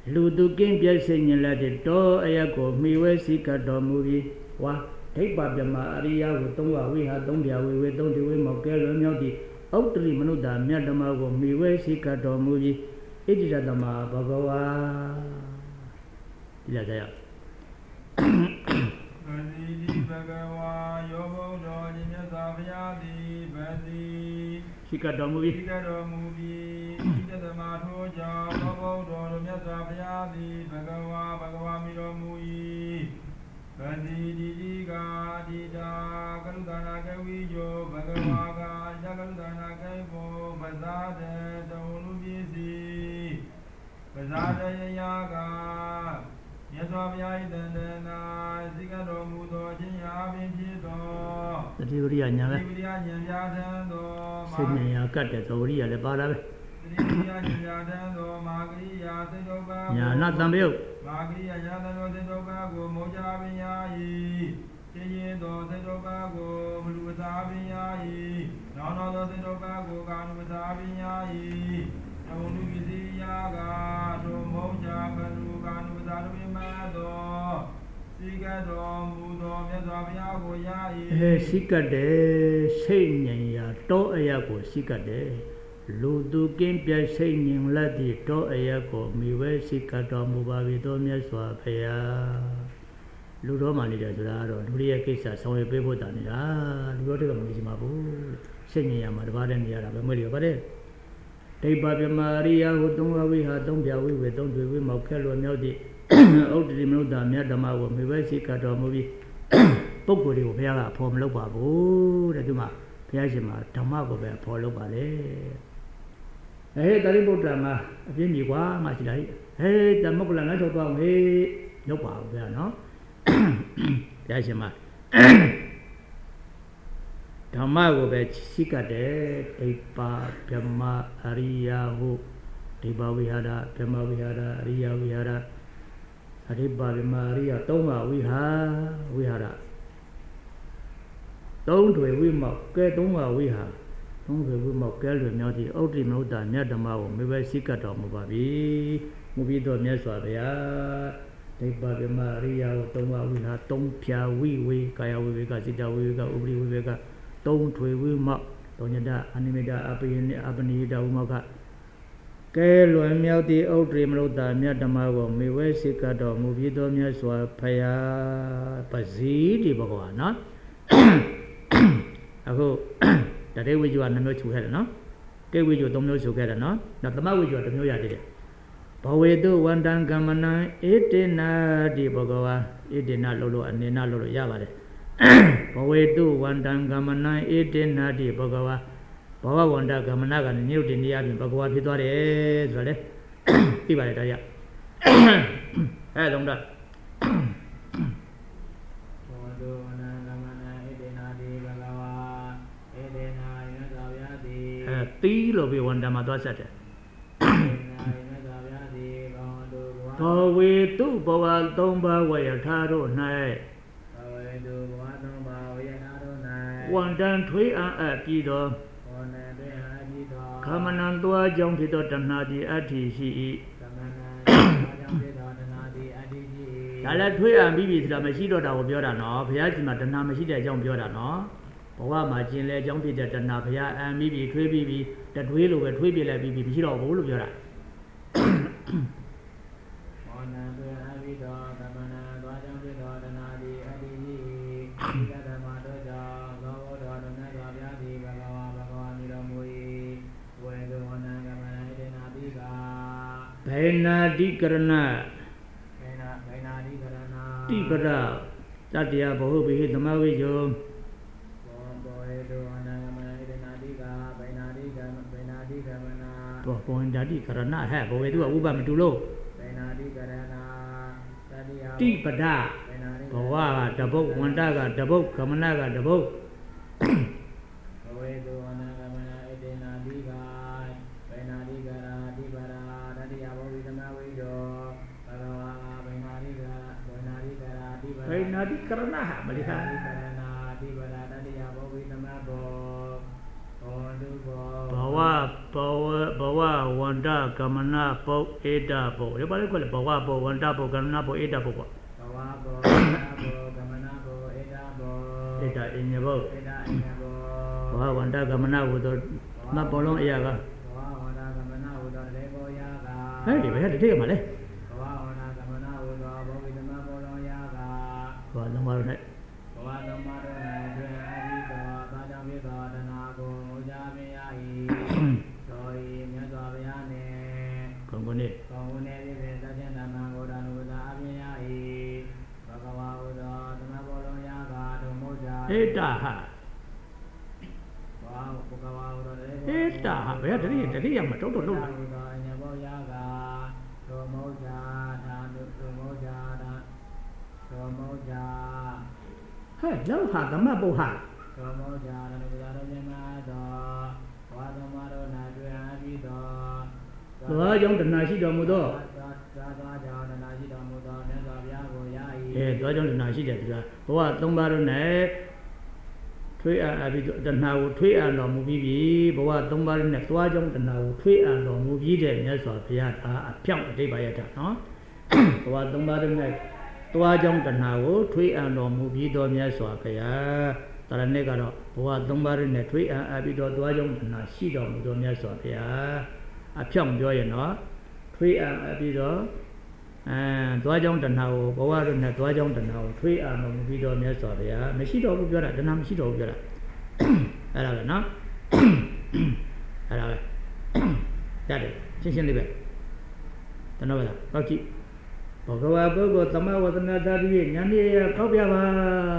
လူသူကင်းပြည့်စိတ်ညင်လာတဲ့တောအရက်ကိုမိဝဲစီကတော်မူပြီးဝါဒိဋ္ဌပမြအရိယကိုသုံးဝဝိဟာသုံးပြဝေဝေသုံးတိဝေမောကဲလွန်မြောက်သည့်ဥတ္တရိမနုဿာမြတ်ဓမ္မကိုမိဝဲစီကတော်မူပြီးဣတိရတမဘဂဝါဒီလာကြရဗတိတိဘဂဝါယောဘုဒ္ဓောဉာဏ်မြတ်စွာဘုရားသည်ဗတိစီကတော်မူပြီးစီကတော်မူပြီးဣတိသမထိုးကြောင့်ယောဘုဒ္ဓောမြတ်စွာဘုရားသည်ဘဂဝါမိတော်မူ၏ဗတိတိတိကာတိတာကရုဏာကဝိယောဘဂဝါကာယကရုဏာကေဘောပဇာတေတုံလူပစ္စည်းပဇာတေယကာမြတ်စွာဘုရား၏တန်တနာစိကတော်မူသောအခြင်းရာပင်ဖြစ်သောတတိဝရိယညာပဲတတိဝရိယဉာဏ်ပြထံသောစိတ်ဉာဏ်ရာကတ်တဲ့သဝရိယလည်းပါတာပဲတတိဝရိယဉာဏ်ပြထံသောမာဂရိယာသိတောပညာနာတံပြုတ်မာဂရိယာညာတံသောသိတောပကိုမောကြပင်ယာ၏ခြင်းရင်သောသိတောပကိုမလူဝသာပင်ယာ၏နောင်သောသိတောပကိုကာနုဝသာပင်ယာ၏အဝုလူပစ္စည်းယာကထိုမောကြပလူကာနုဝသာပင်မသောစိကတော်မူသောမြတ်စွာဘုရားကိုယာ၏စိကတဲ့စိတ်ဉာဏ်ရာတောအရာကိုစိကတဲ့လူသူကင်းပြည့်စိတ်ဉာဏ်လက်သည့်တောအရာကိုမိဝဲစိကတော်မူပါ၏သောမြတ်စွာဘုရားလူတော်မှနေတယ်ဆိုတာကတော့လူရဲ့ကိစ္စဆောင်ရွက်ပေးဖို့တာနေတာလူတော်တွေကမနေချင်ပါဘူးစိတ်ဉာဏ်ရာမှာတပါးတည်းနေရတာပဲမွေးတယ်ပါတယ်ဒိဋ္ဌပမြအရိယဟုသုံးဝဝိဟာသုံးပြဝိဝေသုံးတွေဝိမောက်ခဲလွန်မြောက်သည့်ဥတ္တရိမနုဿာမြတ်ဓမ္မကိုမိဝဲစိကတော်မူပြီးပုဂ္ဂိုလ်တွေကိုဘုရားကအဖော်မလုပ်ပါဘူးတဲ့ဒီမှာဘုရားရှင်မှာဓမ္မကိုပဲအဖော်လုပ်ပါလေတရိဗုဒ္ဓမှာအပြင်းကြီးကွာမှရှိလိုက်တမုဂ္ဂလငါချုပ်သွားအောင်လုပ်ပါဘူးဗျာနော်ဘုရားရှင်မှာဓမ္မကိုပဲစိကတဲ့ဒိဋ္ဌပဗြဟ္မအရိယဟုဒိဋ္ဌဝိဟာရဗြဟ္မဝိဟာရအရိယဝိဟာရအဒိဋ္ဌဗြဟ္မအရိယသုံးပါဝိဟာရသုံးတွေဝိမောက်ကဲသုံးပါဝိဟာသုံးတွေဝိမောက်ကဲလွယ်မြောက်သည့်ဥတ္တိမနုဿာမြတ်ဓမ္မကိုမိဘစိကတော်မူပါပြီမူပြီးတော့မြတ်စွာဘုရားဒိဋ္ဌဗြဟ္မအရိယဟုသုံးပါဝိဟာသုံးဖြာဝိဝေကာယဝိဝေကစိတဝိဝေကဥပရိဝိဝေကသုံးထွေဝိမောက်တောညတအနိမိတအပိယနိအပနိတဝိမောက်ကကဲလွယ်မြောက်သည့်ဥတ္တရိမနုဿာမြတ်ဓမ္မကိုမိဝဲစိကတော်မူပြီးသောမြတ်စွာဘုရားပဇီတိဘဂဝါနော်အခုတတိဝိဇ္ဇဝနှမျိုးချုပ်ခဲ့တယ်နော်တေဝိဇ္ဇဝသုံးမျိုးချုပ်ခဲ့တယ်နော်နောက်သမဝိဇ္ဇဝတစ်မျိုးရသေးတယ်ဘဝေတုဝန္တံကမ္မနံဧတေနာတိဘဂဝါဧတေနာလို့အနေနာလို့ရပါတယ်ဘဝေတုဝန္တံကမ္မနံဧတေနာတိဘဂဝါဘဝဝန္တကမ္မနာကနိယုတ်တင်နေရပြင်ဘဂဝါဖြစ်သွားတယ်ဆိုတော့လေသိပါတယ်တရားလုံးတော့သီးလို့ပြောဝန္တမှာသွားဆက်တယ်ဘဝေတုဘဝသုံးပါးဝယထာတို့၌ဝန္တံထွေးအံ့အပ်ပြီးတော့ခမနံသွားကြောင်းဖြစ်သောတဏှာတိအဋ္ဌိရှိ၏ဒါလည်းထွေးအံ့ပြီးပြီဆိုတာမရှိတော့တာကိုပြောတာနော်ဘုရားရှင်မှာတဏှာမရှိတဲ့အကြောင်းပြောတာနော်ဘဝမှာကျင်လေအကြောင်းဖြစ်တဲ့တဏှာဘုရားအံ့ပြီးပြီထွေးပြီးပြီတထွေးလိုပဲထွေးပြလိုက်ပြီးပြီမရှိတော့ဘူးလို့ပြောတာဘိနာတိကရဏတိပရတတ္တယဘဟုဘိသမဝိဇ္ဇောဘောန္တာတိကရဏဟဲ့ဘဝေသူကဥပမတူလို့တိပဒဘဝကတပုတ်ဝန္တကတပုတ်ကမနကတပုတ်ဘိနာတိကရဏဟမလိဟာဝန္တကမနာပုတ်ဧတပုတ်ဒီပါလေခေါ်လေဘဝပုတ်ဝန္တပုတ်ကမနာပုတ်ဧတပုတ်ပေါ့ဧတအင်းညပုတ်ဘဝဝန္တကမနာဟူသောမဘောလုံးအရာကဟဲ့ဒီဘယ်တည်းကမှလဲဘာလုံးမလို့နဲ့ကောင်းကုန်နေဧတဟာဘယ်တည်းရမှာတော့လုံးလာဟဲ့လောက်ဟာသမတ်ပုဟာသွားကြောင့်တဏှာရှိတော်မူသောသွားကြောင့်တဏှာရှိတယ်သူကဘဝ၃ပါးတို့နဲ့ထွေးအပ်ပြီးတဏှာကိုထွေးအပ်တော်မူပြီးပြီဘဝ၃ပါးနဲ့သွားကြောင့်တဏှာကိုထွေးအပ်တော်မူပြီးတဲ့မြတ်စွာဘုရားဒါအဖြောင့်အဓိပ္ပာယ်ရတာနော်ဘဝ၃ပါးတို့နဲ့သွားကြောင့်တဏှာကိုထွေးအပ်တော်မူပြီးတော်မြတ်စွာဘုရားတရဏိကတော့ဘဝ၃ပါးနဲ့ထွေးအပ်ပြီးတော့သွားကြောင့်တဏှာရှိတော်မူတော်မြတ်စွာဘုရားအဖြောင့်ပြောရင်တော့ထွေးအပ်ပြီးတော့သွားကြောင်းတဏှာကိုဘဝတို့နဲ့သွားကြောင်းတဏှာကိုထွေးအောင်လို့ပြီးတော့မြတ်စွာဘုရားမရှိတော့ဘူးပြောတာတဏှာမရှိတော့ဘူးပြောတာအဲ့ဒါပဲနော်အဲ့ဒါပဲရတယ်ရှင်းရှင်းလေးပဲတဏှာပဲလားဟုတ်ကြည့်ဘဂဝါပုဂ္ဂိုလ်သမဝတ္တနာတတိယဉာဏ်ရည်ဖောက်ပြပါ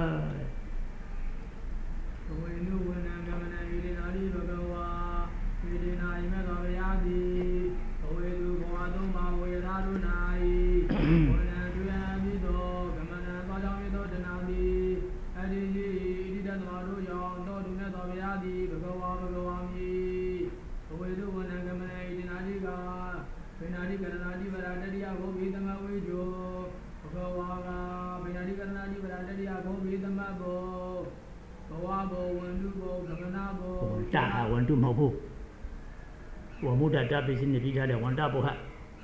ဝိနုဝနံကမနံဣတိနာတိဘဂဝါဣတိနာယမေသောဗျာတိဘဝေတုဘဝသုံးပါဝေရာတုနာယဝနံတွင်အမိသောကမနံသောကြောင့်မြေသောတဏှာတိအတ္တိဣတိတသမတို့ယောင်သောတုမြတ်သောဗျာတိဘဂဝါမိဘဝေတုဝနံကမနံဣတိနာတိကဝိနာတိကရဏာတိဗရာတတိယဘုဗ္ဗေသမဝေဇောဘဂဝါကဝိနာတိကရဏာတိဗရာတတိယဘုဗ္ဗေသမဘောဘဝဘောဝန္တုဘောကမနာဘောတာဝန္တုမဟုတ်ဘူးဝမုဒ္ဒတပိစိနေပြီးထားတဲ့ဝန္တဘောဟ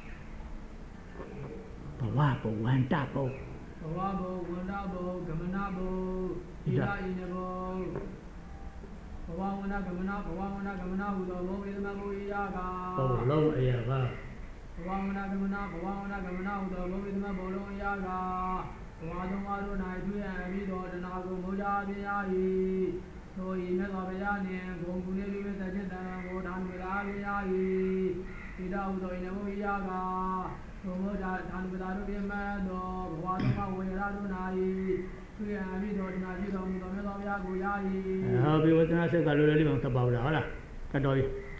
ဘဝဘောဝန္တဘောဘဝဘောဝန္တဘောကမနာဘောဣဒာဣနဘောဘဝဝန္တကမနာဟူသောဘောဝေသမဘောဣယာကဘောလုံးအရာကဘဝဝန္တကမနာဟူသောဘောဝေသမဘောလုံးဣယာကဘဝသုံးပါးတို့၌တွေ့ရပြီးသောတဏှာကိုမောကြပြရ၏သောဤမြတ်စွာဘုရားနှင့်ဂုဏ်ကူနေပြီးသက်ခြင်းတန်ကိုဒါနလာပြရ၏ဣဒဟုသောဣနဘောဣယာကသောမောကြဒါနပတာတို့ပြမသောဘဝသုံးပါးဝေရတို့၌တွေ့ရပြီးသောတဏှာရှိတော်မူသောမြတ်စွာဘုရားကိုရ၏ဟောပြီးဝတ္တနာဆက်ကလိုလေးမှသဘောက်တာဟုတ်လားကတ်တော်ပြီ